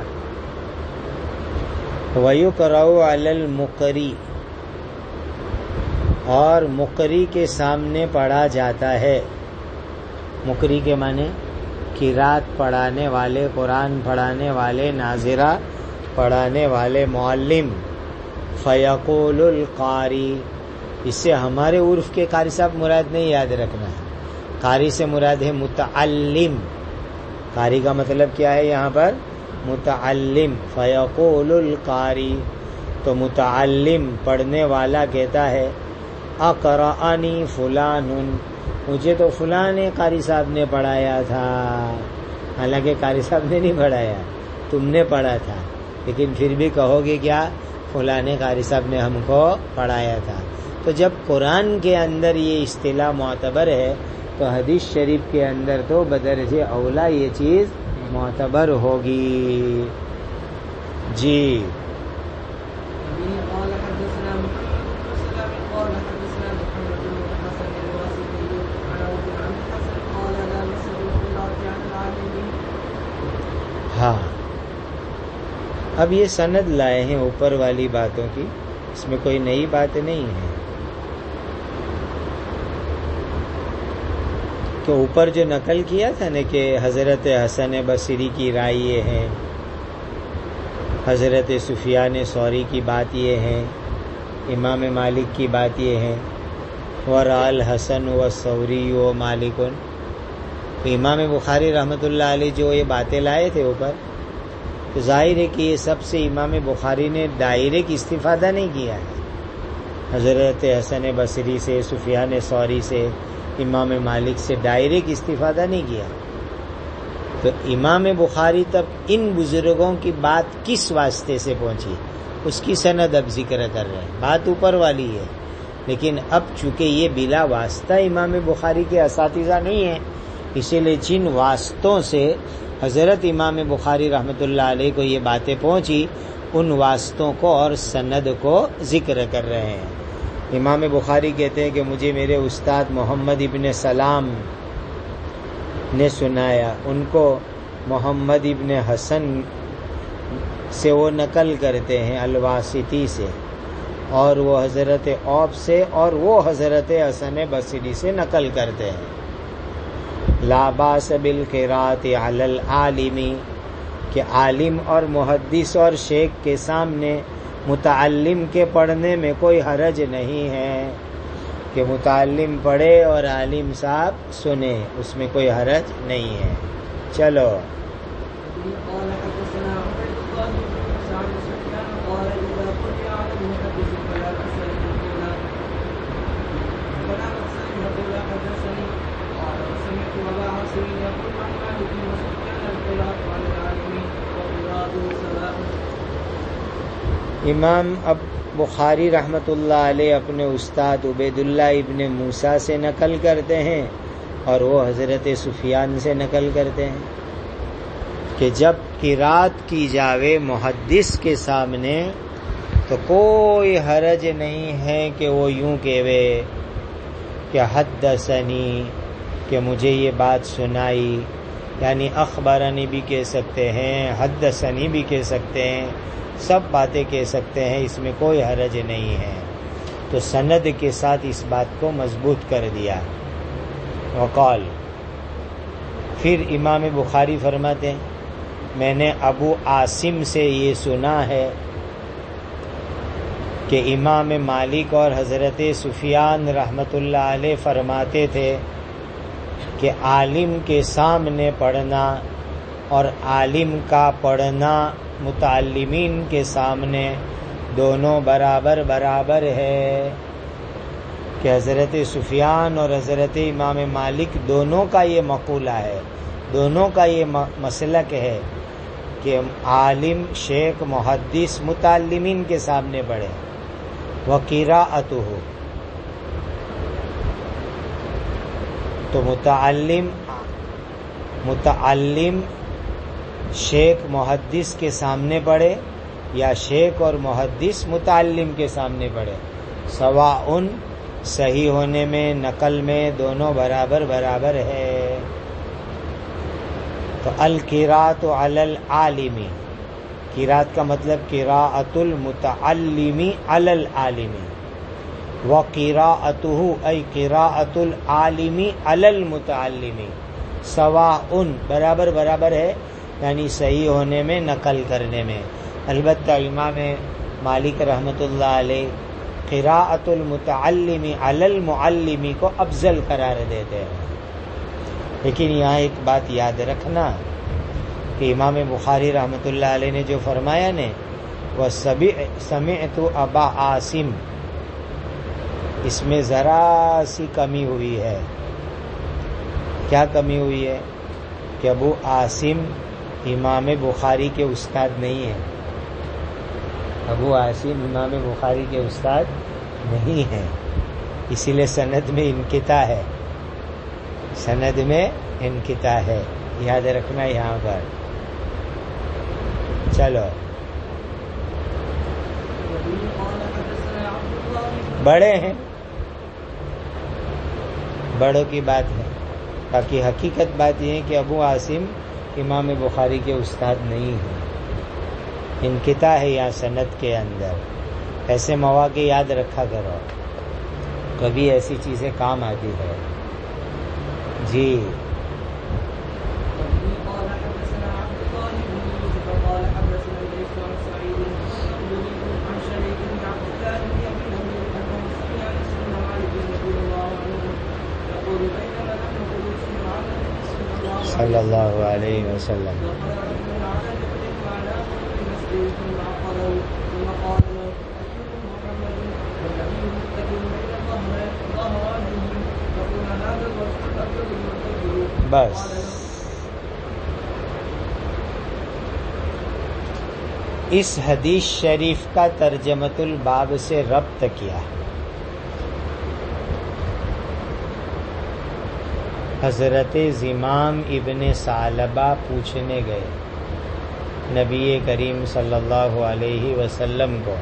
وَيُقْرَأُ عَلَى الْمُقْرِئِ، اور مقری کے سامنے پڑھا جاتا ہے. مقری کے معنی قرات پڑھانے والے، قرآن پڑھانے والے، ناظرہ پڑھانے والے، معلم. فَيَقُولُ الْقَارِئ، اس سے ہمارے عرف کے قاری صاحب مراد نہیں یاد رکھنا ہے، قاری سے مراد ہے متعلم. قاری کا مطلب کیا ہے یہاں پر؟ متعلم. فَيَقُولُ الْقَارِئ، تو متعلم پڑھنے والا کہتا ہے اقرأنی فلان، مجھے تو فلاں قاری صاحب نے پڑھایا تھا. حالانکہ قاری صاحب نے نہیں پڑھایا، تم نے پڑھا تھا، لیکن پھر بھی کہو گے کیا؟ فلاں قاری صاحب نے ہم کو پڑھایا تھا. تو جب قرآن کے اندر یہ اصطلاح معتبر ہے تو حدیث شریف کے اندر تو بدرجہ اولا یہ چیز معتبر ہوگی. جی ہاں، اب یہ سند لائے ہیں اوپر والی باتوں کی، اس میں کوئی نئی بات نہیں ہے. کہ اوپر جو نقل کیا تھا نا کہ حضرت حسن بصری کی رائے یہ ہے، حضرت سفیان ثوری کی بات یہ ہے، امام مالک کی بات یہ ہے، ورال حسن و ثوری و مالکن. تو امام بخاری رحمۃ اللہ علیہ جو یہ باتیں لائے تھے اوپر، تو ظاہر ہے کہ یہ سب سے امام بخاری نے ڈائریکٹ استفادہ نہیں کیا ہے. حضرت حسن بصری سے، سفیان ثوری سے، امام مالک سے ڈائریکٹ استفادہ نہیں کیا. تو امام بخاری تب ان بزرگوں کی بات کس واسطے سے پہنچی، اس کی سند اب ذکر کر رہے ہیں. بات اوپر والی ہے، لیکن اب چونکہ یہ بلا واسطہ امام بخاری کے اساتذہ نہیں ہیں، اسی لیے جن واسطوں سے حضرت امام بخاری رحمۃ اللہ علیہ کو یہ باتیں پہنچی، ان واسطوں کو اور سند کو ذکر کر رہے ہیں. امام بخاری کہتے ہیں کہ مجھے میرے استاد محمد ابن سلام نے سنایا، ان کو محمد ابن حسن سے وہ نقل کرتے ہیں الواسطی سے، اور وہ حضرت عوف سے، اور وہ حضرت حسن بصری سے نقل کرتے ہیں. لا باس بالقراءۃ علی العالم، کہ عالم اور محدث اور شیخ کے سامنے متعلم کے پڑھنے میں کوئی حرج نہیں ہے. کہ متعلم پڑھے اور عالم صاحب سنے، اس میں کوئی حرج نہیں ہے۔ چلو امام اب بخاری رحمۃ اللہ علیہ اپنے استاد عبید اللہ ابن موسیٰ سے نقل کرتے ہیں اور وہ حضرت سفیان سے نقل کرتے ہیں کہ جب قرات کی جاوے محدث کے سامنے تو کوئی حرج نہیں ہے کہ وہ یوں کہوے کہ حدثنی، کہ مجھے یہ بات سنائی، یعنی اخبرنی بھی کہہ سکتے ہیں، حدثنی بھی کہہ سکتے ہیں، سب باتیں کہہ سکتے ہیں، اس میں کوئی حرج نہیں ہے۔ تو سند کے ساتھ اس بات کو مضبوط کر دیا۔ وقال، پھر امام بخاری فرماتے ہیں میں نے ابو عاصم سے یہ سنا ہے کہ امام مالک اور حضرت سفیان رحمۃ اللہ علیہ فرماتے تھے کہ عالم کے سامنے پڑھنا اور عالم کا پڑھنا متعلمین کے سامنے دونوں برابر برابر ہے، کہ حضرت سفیان اور حضرت امام مالک دونوں کا یہ مقولہ ہے، دونوں کا یہ مسلک ہے کہ عالم شیخ محدث متعلمین کے سامنے پڑھے۔ وقراءتہ، تو متعلم شیخ محدث کے سامنے پڑھے یا شیخ اور محدث متعلم کے سامنے پڑھے، سواء صحیح ہونے میں، نقل میں، دونوں برابر برابر ہے۔ تو القراءۃ علی العالم، قراءت کا مطلب قراءۃ المتعلم علی العالم، وقراءتہ ای قراءۃ العالم علی المتعلم، سواء برابر برابر ہے، یعنی صحیح ہونے میں، نقل کرنے میں۔ البتہ امام مالک رحمۃ اللہ علیہ قراءۃ المتعلم علی المعلم کو افضل قرار دیتے ہیں۔ لیکن یہاں ایک بات یاد رکھنا کہ امام بخاری رحمۃ اللہ علیہ نے جو فرمایا نے وَسَمِعْتُ أَبَا عاصم، اس میں ذرا سی کمی ہوئی ہے۔ کیا کمی ہوئی ہے؟ کہ ابو عاصم امام بخاری کے استاد نہیں ہیں، ابو عاصم امام بخاری کے استاد نہیں ہیں، اسی لیے سند میں انقطاع ہے، سند میں انقطاع ہے، یاد رکھنا یہاں پر۔ چلو بڑے ہیں، بڑوں کی بات ہے، باقی حقیقت بات یہ ہے کہ ابو عاصم امام بخاری کے استاد نہیں ہیں، انقطاع ہے یا سند کے اندر۔ ایسے مواقع یاد رکھا کرو، کبھی ایسی چیزیں کام آتی ہے۔ جی صلی اللہ علیہ وسلم۔ بس اس حدیث شریف کا ترجمۃ الباب سے ربط کیا۔ حضرت زمام ابن ثعلبہ پوچھنے گئے نبی کریم صلی اللہ علیہ وسلم کو،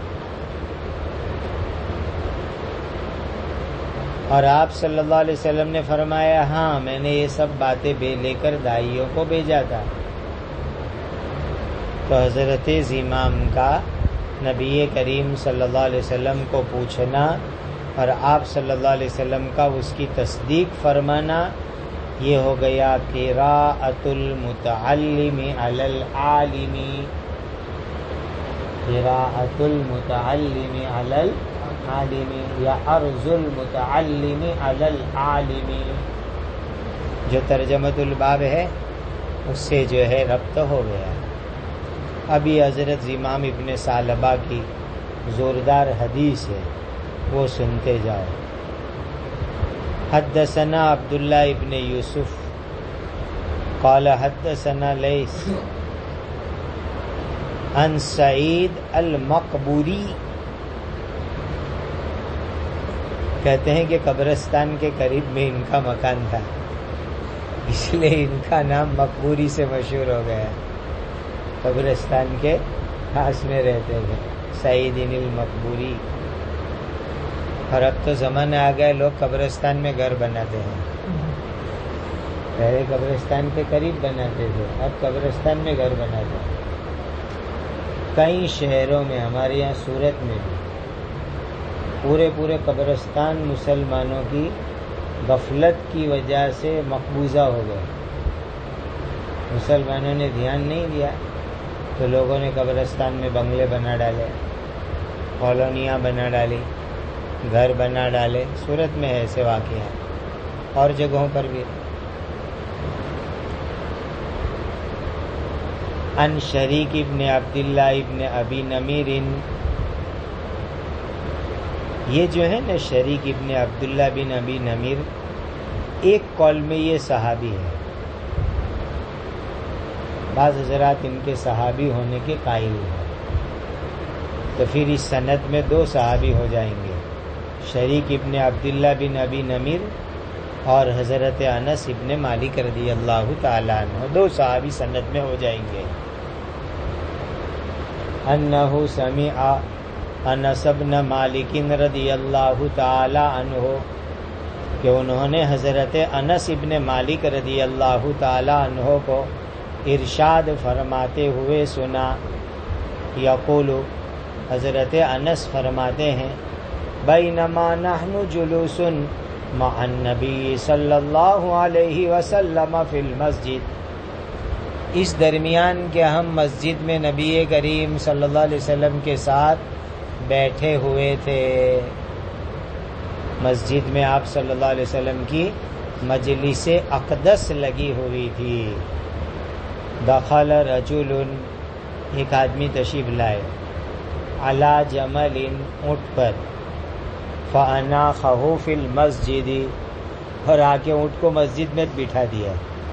اور آپ صلی اللہ علیہ وسلم نے فرمایا ہاں میں نے یہ سب باتیں لے کر داعیوں کو بھیجا تھا۔ تو حضرت زمام کا نبی کریم صلی اللہ علیہ وسلم کو پوچھنا اور آپ صلی اللہ علیہ وسلم کا اس کی تصدیق فرمانا، یہ ہو گیا قراءۃ المتعلم علی العالم، قراءۃ المتعلم علی عالم یا ارض المتعلم علی العالم، جو ترجمۃ الباب ہے اس سے جو ہے ربط ہو گیا۔ ابھی حضرت امام ابن ثعلبہ کی زوردار حدیث ہے، وہ سنتے جاؤ۔ حدثنا عبداللہ ابن یوسف قال حدثنا لیث عن سعید المقبوری، کہتے ہیں کہ قبرستان کے قریب میں ان کا مکان تھا، اس لیے ان کا نام مقبوری سے مشہور ہو گیا۔ قبرستان کے پاس میں رہتے تھے، سعید المقبوری۔ اور اب تو زمانہ آ گیا، لوگ قبرستان میں گھر بناتے ہیں، پہلے قبرستان کے قریب بناتے تھے، اب قبرستان میں گھر بناتے ہیں۔ کئی شہروں میں، ہمارے یہاں سورت میں بھی پورے قبرستان مسلمانوں کی غفلت کی وجہ سے مقبوضہ ہو گئے۔ مسلمانوں نے دھیان نہیں دیا تو لوگوں نے قبرستان میں بنگلے بنا ڈالے، کالونیاں بنا ڈالی، گھر بنا ڈالے۔ سورت میں ایسے واقعات اور جگہوں پر بھی۔ ان شریک ابن عبداللہ ابن ابی نمیر، یہ جو ہے نا شریک ابن عبداللہ بن ابی نمیر، ایک قول میں یہ صحابی ہے، بعض حضرات ان کے صحابی ہونے کے قائل ہیں، تو پھر اس سند میں دو صحابی ہو جائیں گے، شریک ابن عبداللہ بن ابی نمیر اور حضرت انس ابن مالک رضی اللہ تعالیٰ عنہ، دو صحابی سند میں ہو جائیں گے۔ انہ سمع انس بن مالک رضی اللہ تعالی عنہ، کہ انہوں نے حضرت انس ابن مالک رضی اللہ تعالی عنہ کو ارشاد فرماتے ہوئے سنا، یقول، حضرت انس فرماتے ہیں، بینما نحن جلوس مع النبی صلی اللہ علیہ وسلم فی المسجد، اس درمیان کہ ہم مسجد میں نبی کریم صلی اللہ علیہ وسلم کے ساتھ بیٹھے ہوئے تھے، مسجد میں آپ صلی اللہ علیہ وسلم کی مجلس اقدس لگی ہوئی تھی۔ دخل رجل، ایک آدمی تشریف لائے، علی جمل، اونٹ پر، فاناخہ فی المسجد، اور آ کے اونٹ کو مسجد میں بٹھا دیا،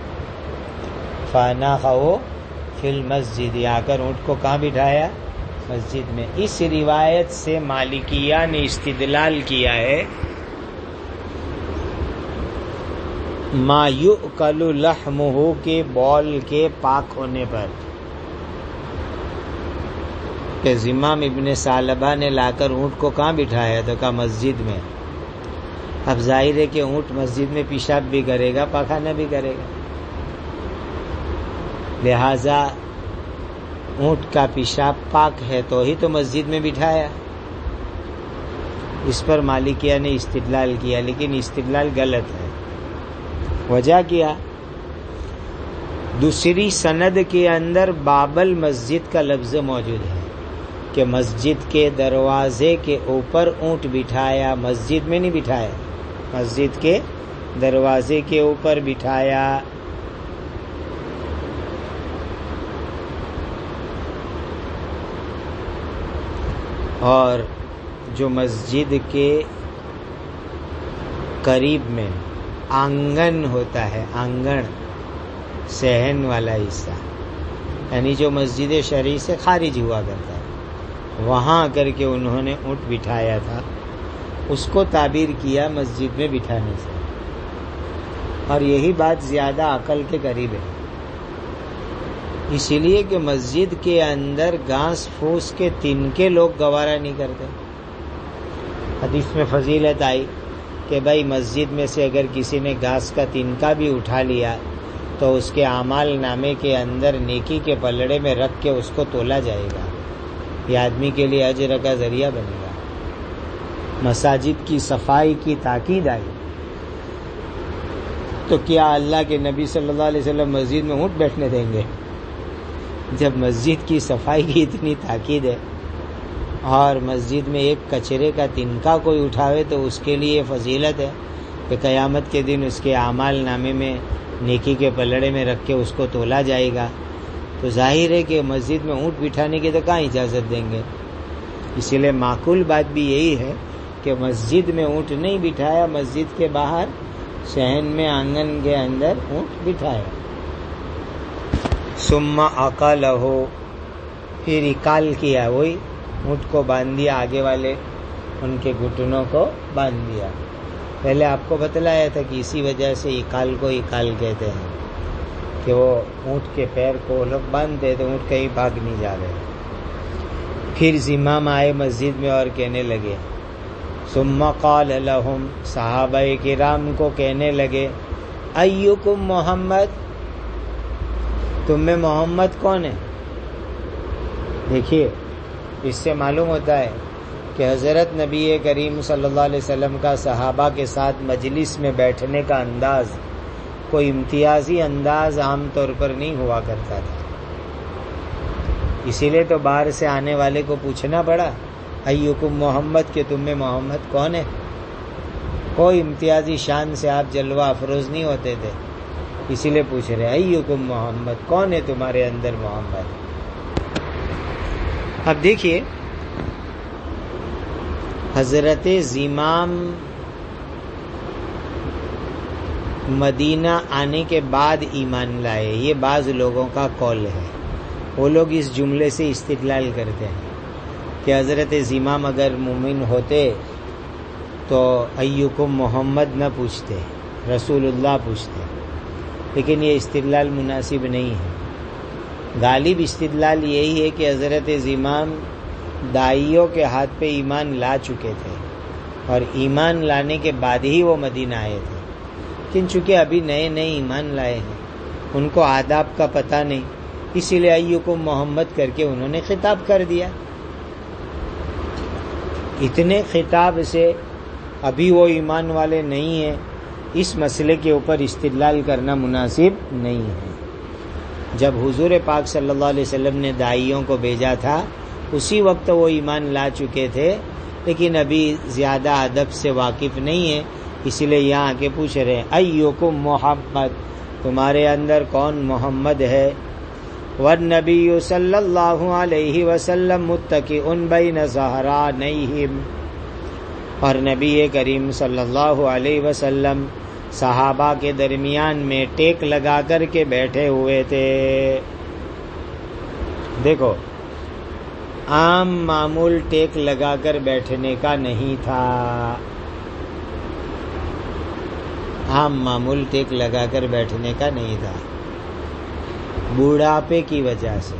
فاناخہ فی المسجد، آ کر اونٹ کو کہاں بٹھایا؟ مسجد میں۔ اس روایت سے مالکیہ نے استدلال کیا ہے ما یؤکل لحمہ کے بول کے پاک ہونے پر، کہ امام ابن ثعلبہ نے لا کر اونٹ کو کہاں بٹھایا تو کہا مسجد میں۔ اب ظاہر ہے کہ اونٹ مسجد میں پیشاب بھی کرے گا، پاخانہ بھی کرے گا، لہذا اونٹ کا پیشاب پاک ہے تو ہی تو مسجد میں بٹھایا۔ اس پر مالکیہ نے استدلال کیا، لیکن استدلال غلط ہے۔ وجہ کیا؟ دوسری سند کے اندر باب المسجد کا لفظ موجود ہے کہ مسجد کے دروازے کے اوپر اونٹ بٹھایا، مسجد میں نہیں بٹھایا، مسجد کے دروازے کے اوپر بٹھایا۔ اور جو مسجد کے قریب میں آنگن ہوتا ہے، آنگن صحن والا حصہ، یعنی جو مسجد شرعی سے خارج ہوا کرتا ہے، وہاں کر کے انہوں نے اونٹ بٹھایا تھا، اس کو تعبیر کیا مسجد میں بٹھانے سے، اور یہی بات زیادہ عقل کے قریب ہے، اسی لیے کہ مسجد کے اندر گھاس پھوس کے تنکے لوگ گوارا نہیں کرتے۔ حدیث میں فضیلت آئی کہ بھائی مسجد میں سے اگر کسی نے گھاس کا تنکا بھی اٹھا لیا تو اس کے اعمال نامے کے اندر نیکی کے پلڑے میں رکھ کے اس کو تولا جائے گا، یہ آدمی کے لیے اجر کا ذریعہ بنے گا۔ مساجد کی صفائی کی تاکید آئی تو کیا اللہ کے نبی صلی اللہ علیہ وسلم مسجد میں اونٹ بیٹھنے دیں گے؟ جب مسجد کی صفائی کی اتنی تاکید ہے اور مسجد میں ایک کچرے کا تنکا کوئی اٹھاوے تو اس کے لیے فضیلت ہے کہ قیامت کے دن اس کے اعمال نامے میں نیکی کے پلڑے میں رکھ کے اس کو تولا جائے گا. تو ظاہر ہے کہ مسجد میں اونٹ بٹھانے کی تو کہاں اجازت دیں گے. اسی لیے معقول بات بھی یہی ہے کہ مسجد میں اونٹ نہیں بٹھایا، مسجد کے باہر صحن میں آنگن کے اندر اونٹ بٹھایا. ثم عقلہ، پھر اکال کیا، وہی اونٹ کو باندھ دیا، آگے والے ان کے گھٹنوں کو باندھ دیا. پہلے آپ کو بتلایا تھا کہ اسی وجہ سے اکال کو اکال کہتے ہیں کہ وہ اونٹ کے پیر کو وہ لوگ باندھتے تو اونٹ کہیں بھاگ نہیں جا رہے. پھر زمام آئے مسجد میں اور کہنے لگے، ثم قال لہم، صحابہ کرام کو کہنے لگے، ایکم محمد، تم میں محمد کون ہے؟ دیکھیے اس سے معلوم ہوتا ہے کہ حضرت نبی کریم صلی اللہ علیہ وسلم کا صحابہ کے ساتھ مجلس میں بیٹھنے کا انداز کوئی امتیازی انداز عام طور پر نہیں ہوا کرتا تھا. اسی لیے تو باہر سے آنے والے کو پوچھنا پڑا، ایکم محمد، کہ تم میں محمد کون ہے. کوئی امتیازی شان سے آپ جلوہ افروز نہیں ہوتے تھے، اسی لیے پوچھ رہے ایکم محمد، کون ہے تمہارے اندر محمد. اب دیکھیے حضرت زمام مدینہ آنے کے بعد ایمان لائے، یہ بعض لوگوں کا قول ہے. وہ لوگ اس جملے سے استدلال کرتے ہیں کہ حضرت زمام اگر مومن ہوتے تو ایکم محمد نہ پوچھتے، رسول اللہ پوچھتے. لیکن یہ استدلال مناسب نہیں ہے. غالب استدلال یہی ہے کہ حضرت زمام داعیوں کے ہاتھ پہ ایمان لا چکے تھے اور ایمان لانے کے بعد ہی وہ مدینہ آئے تھے. لیکن چونکہ ابھی نئے نئے ایمان لائے ہیں، ان کو آداب کا پتہ نہیں، اسی لیے ایکم محمد کر کے انہوں نے خطاب کر دیا. اتنے خطاب سے ابھی وہ ایمان والے نہیں ہیں، اس مسئلے کے اوپر استدلال کرنا مناسب نہیں ہے. جب حضور پاک صلی اللہ علیہ وسلم نے داعیوں کو بھیجا تھا اسی وقت وہ ایمان لا چکے تھے، لیکن ابھی زیادہ ادب سے واقف نہیں ہیں، اسی لیے یہاں آ کے پوچھ رہے ہیں ایکم محمد، تمہارے اندر کون محمد ہے. والنبی صلی اللہ علیہ وسلم متکئ بین ظہرانیہم، اور نبی کریم صلی اللہ علیہ وسلم صحابہ کے درمیان میں ٹیک لگا کر کے بیٹھے ہوئے تھے. دیکھو عام معمول ٹیک لگا کر بیٹھنے کا نہیں تھا، عام معمول ٹیک لگا کر بیٹھنے کا نہیں تھا. بوڑھاپے کی وجہ سے،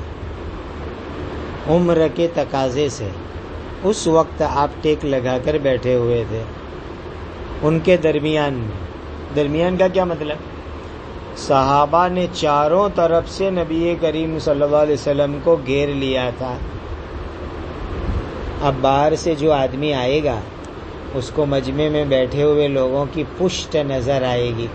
عمر کے تقاضے سے اس وقت آپ ٹیک لگا کر بیٹھے ہوئے تھے. ان کے درمیان میں، درمیان کا کیا مطلب؟ صحابہ نے چاروں طرف سے نبی کریم صلی اللہ علیہ وسلم کو گھیر لیا تھا. اب باہر سے جو آدمی آئے گا اس کو مجمع میں بیٹھے ہوئے لوگوں کی پشت نظر آئے گی.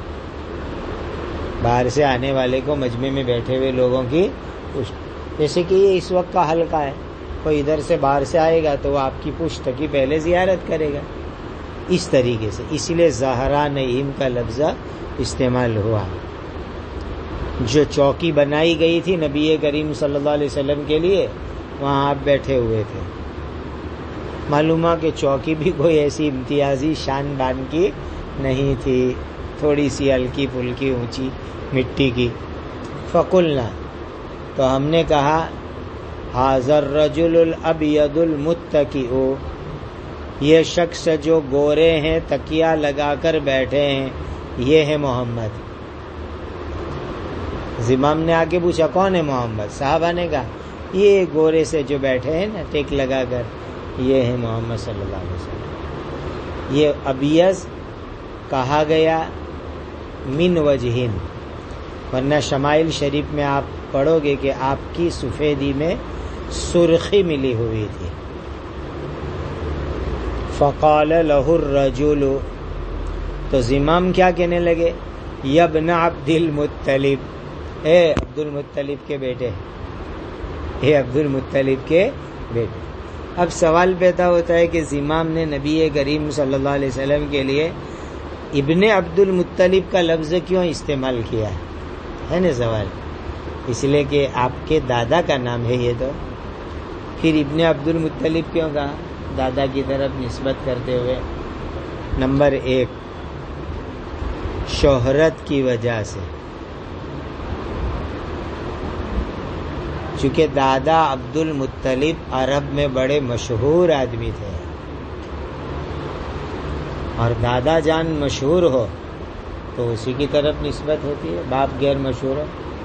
باہر سے آنے والے کو مجمع میں بیٹھے ہوئے لوگوں کی پشت، جیسے کہ یہ اس وقت کا حلقہ ہے، کوئی ادھر سے باہر سے آئے گا تو وہ آپ کی پشت کی پہلے زیارت کرے گا، اس طریقے سے. اس لیے ظہرانہم کا لفظ استعمال ہوا. جو چوکی بنائی گئی تھی نبی کریم صلی اللہ علیہ وسلم کے لیے، وہاں آپ بیٹھے ہوئے تھے. معلوم ہے کہ چوکی بھی کوئی ایسی امتیازی شان بان کی نہیں تھی، تھوڑی سی ہلکی پھلکی اونچی مٹی کی. فقلنا، تو ہم نے کہا ھذا الرجل الابیض المتکئ، یہ شخص جو گورے ہیں تکیہ لگا کر بیٹھے ہیں، یہ ہے محمد. زمام نے آگے پوچھا کون ہے محمد؟ صحابہ نے کہا یہ گورے سے جو بیٹھے ہیں نا ٹیک لگا کر، یہ ہے محمد صلی اللہ علیہ وسلم. یہ ابیض کہا گیا من وجہن، ورنہ شمائل شریف میں آپ پڑھو گے کہ آپ کی سفیدی میں سرخی ملی ہوئی تھی. فقال له الرجل، تو زمام کیا کہنے لگے؟ یبن عبد المطلب، اے عبد المطلب کے بیٹے، اے عبد المطلب کے بیٹے. اب سوال پیدا ہوتا ہے کہ زمام نے نبی کریم صلی اللہ علیہ وسلم کے لیے ابن عبد المطلب کا لفظ کیوں استعمال کیا ہے نا سوال؟ اس لیے کہ آپ کے دادا کا نام ہے یہ، تو پھر ابن عبد المطلب کیوں کہا دادا کی طرف نسبت کرتے ہوئے؟ نمبر 1 شہرت کی وجہ سے، چونکہ دادا عبد المطلب عرب میں بڑے مشہور آدمی تھے، اور دادا جان مشہور ہو تو اسی کی طرف نسبت ہوتی ہے، باپ غیر مشہور ہو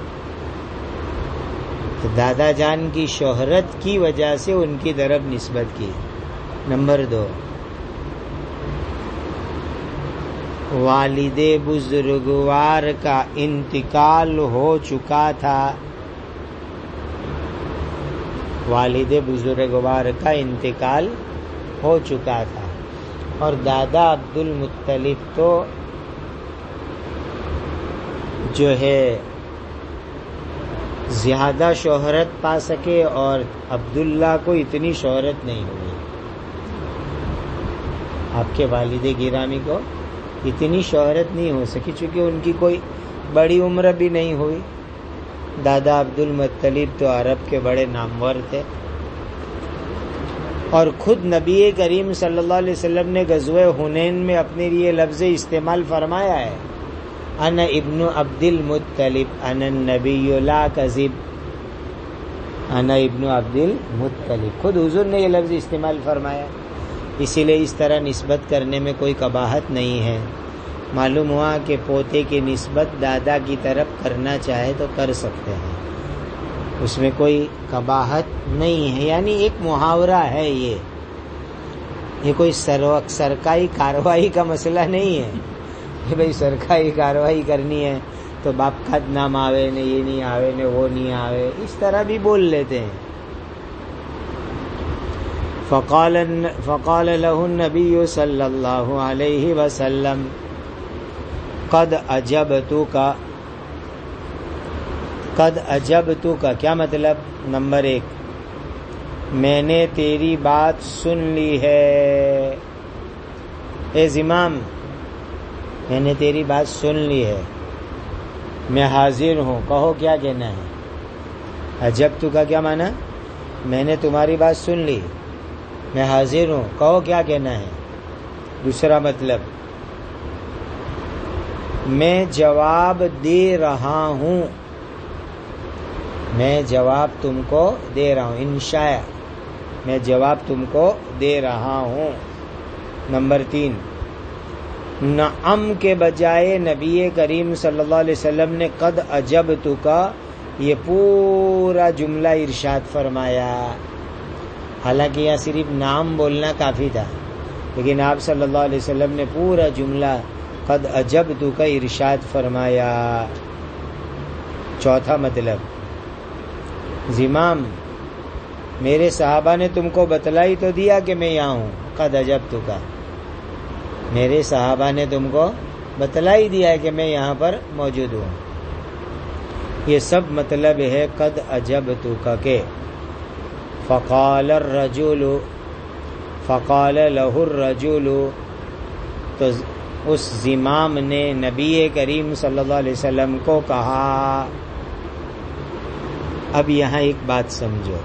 تو دادا جان کی شہرت کی وجہ سے ان کی طرف نسبت کی۔ نمبر 2 والد بزرگوار کا انتقال ہو چکا تھا، والد بزرگوار کا انتقال ہو چکا تھا، اور دادا عبد المطلب تو جو ہے زیادہ شہرت پا سکے، اور عبداللہ کو اتنی شہرت نہیں ہوئی، آپ کے والد گرامی کو اتنی شہرت نہیں ہو سکی، چونکہ ان کی کوئی بڑی عمر بھی نہیں ہوئی۔ دادا عبد المطلب تو عرب کے بڑے نامور تھے، اور خود نبی کریم صلی اللہ علیہ وسلم نے غزوہ حنین میں اپنے لیے لفظ استعمال فرمایا ہے، انا ابن عبد المطلب انا النبی لا کذب، انا ابن عبد المطلب، خود حضور نے یہ لفظ استعمال فرمایا، اسی لیے اس طرح نسبت کرنے میں کوئی قباحت نہیں ہے۔ معلوم ہوا کہ پوتے کی نسبت دادا کی طرف کرنا چاہے تو کر سکتے ہیں، اس میں کوئی قباحت نہیں ہے، یعنی ایک محاورہ ہے، یہ کوئی سرکاری کارروائی کا مسئلہ نہیں ہے کہ بھئی سرکاری کارروائی کرنی ہے تو باپ کا نام آوے نے، یہ نہیں آوے نے، وہ نہیں آوے، اس طرح بھی بول لیتے ہیں۔ فقال له النبی صلی اللہ علیہ وسلم قد اجبتک، کیا مطلب؟ نمبر 1 میں نے تیری بات سن لی ہے، اے زمام میں نے تیری بات سن لی ہے، میں حاضر ہوں، کہو کیا کہنا ہے۔ اجبتک کا کیا معنی؟ میں نے تمہاری بات سن لی، میں حاضر ہوں، کہو کیا کہنا ہے۔ دوسرا مطلب میں جواب دے رہا ہوں، میں جواب تم کو دے رہا ہوں، انشاء میں جواب تم کو دے رہا ہوں۔ نمبر 3 نعم کے بجائے نبی کریم صلی اللہ علیہ وسلم نے قد اجبتک یہ پورا جملہ ارشاد فرمایا، حالانکہ یہ صرف نام بولنا کافی تھا، لیکن آپ صلی اللہ علیہ وسلم نے پورا جملہ قد اجبتک ارشاد فرمایا۔ چوتھا مطلب زمام میرے صحابہ نے تم کو بتلائی تو دیا کہ میں یہاں ہوں، قد اجبتک میرے صحابہ نے تم کو بتلائی دیا ہے کہ میں یہاں پر موجود ہوں، یہ سب مطلب ہے قد اجبتک کے۔ فقال له الرجل تو اس زمام نے نبی کریم صلی اللہ علیہ وسلم کو کہا۔ اب یہاں ایک بات سمجھو،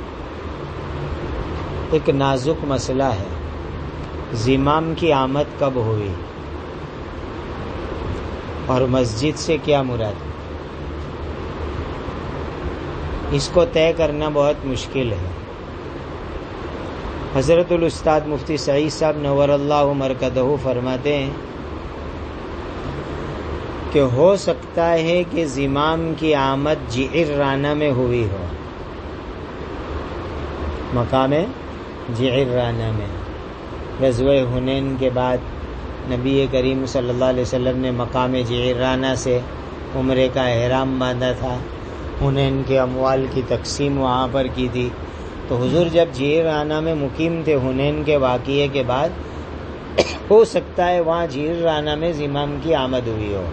ایک نازک مسئلہ ہے، زمام کی آمد کب ہوئی اور مسجد سے کیا مراد، اس کو طے کرنا بہت مشکل ہے۔ حضرت الاستاد مفتی سعید صاحب نور اللہ مرکزہ فرماتے ہیں کہ ہو سکتا ہے کہ زمام کی آمد جعرانہ میں ہوئی ہو، مقام جعرانہ میں۔ غزوہ حنین کے بعد نبی کریم صلی اللہ علیہ وسلم نے مقام جعرانہ سے عمرے کا احرام باندھا تھا، حنین کے اموال کی تقسیم وہاں پر کی تھی، تو حضور جب جعرانہ میں مقیم تھے حنین کے واقعے کے بعد، ہو سکتا ہے وہاں جعرانہ میں زمام کی آمد ہوئی ہو۔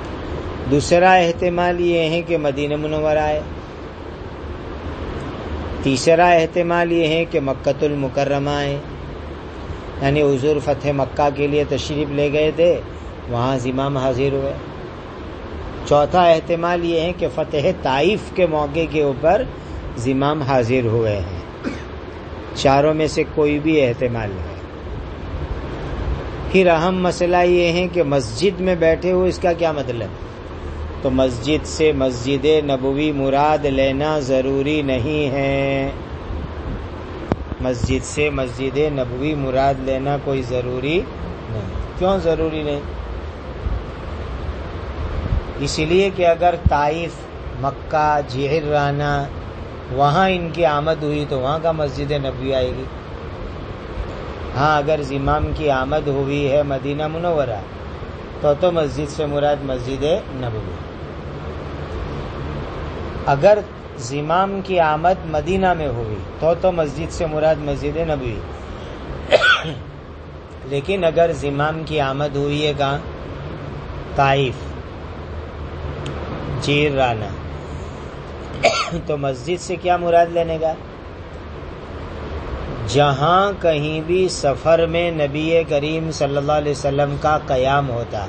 دوسرا احتمال یہ ہے کہ مدینہ منورہ آئے، تیسرا احتمال یہ ہے کہ مکۃ المکرمہ ہے، یعنی حضور فتح مکہ کے لیے تشریف لے گئے تھے، وہاں زمام حاضر ہوئے۔ چوتھا احتمال یہ ہے کہ فتح طائف کے موقع کے اوپر زمام حاضر ہوئے ہیں۔ چاروں میں سے کوئی بھی احتمال ہے۔ پھر اہم مسئلہ یہ ہے کہ مسجد میں بیٹھے ہوئے اس کا کیا مطلب؟ تو مسجد سے مسجد نبوی مراد لینا ضروری نہیں ہے۔ مسجد سے مسجد نبوی مراد لینا کوئی ضروری نہیں۔ کیوں ضروری نہیں؟ اس لیے کہ اگر طائف، مکہ، جعرانہ وہاں ان کی آمد ہوئی تو وہاں کا مسجد نبوی آئے گی۔ ہاں اگر زمام کی آمد ہوئی ہے مدینہ منورہ تو مسجد سے مراد مسجد نبوی۔ اگر زمام کی آمد مدینہ میں ہوئی تو مسجد سے مراد مسجد نبوی۔ لیکن اگر زمام کی آمد ہوئی ہے کہاں؟ طائف، جعرانہ، تو مسجد سے کیا مراد لینے کا؟ جہاں کہیں بھی سفر میں نبی کریم صلی اللہ علیہ وسلم کا قیام ہوتا،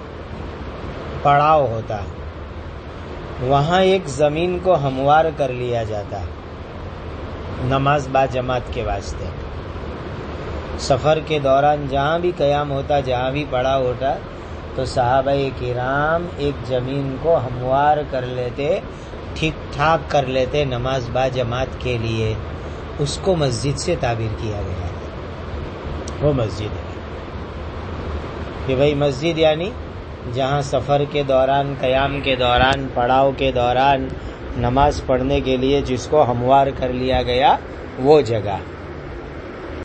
پڑاؤ ہوتا، وہاں ایک زمین کو ہموار کر لیا جاتا نماز با جماعت کے واسطے۔ سفر کے دوران جہاں بھی قیام ہوتا، جہاں بھی پڑاؤ ہوتا، تو صحابہ کرام ایک زمین کو ہموار کر لیتے، ٹھیک ٹھاک کر لیتے نماز با جماعت کے لیے۔ اس کو مسجد سے تعبیر کیا گیا ہے، وہ مسجد ہے کہ بھئی مسجد یعنی جہاں سفر کے دوران، قیام کے دوران، پڑاؤ کے دوران نماز پڑھنے کے لیے جس کو ہموار کر لیا گیا وہ جگہ۔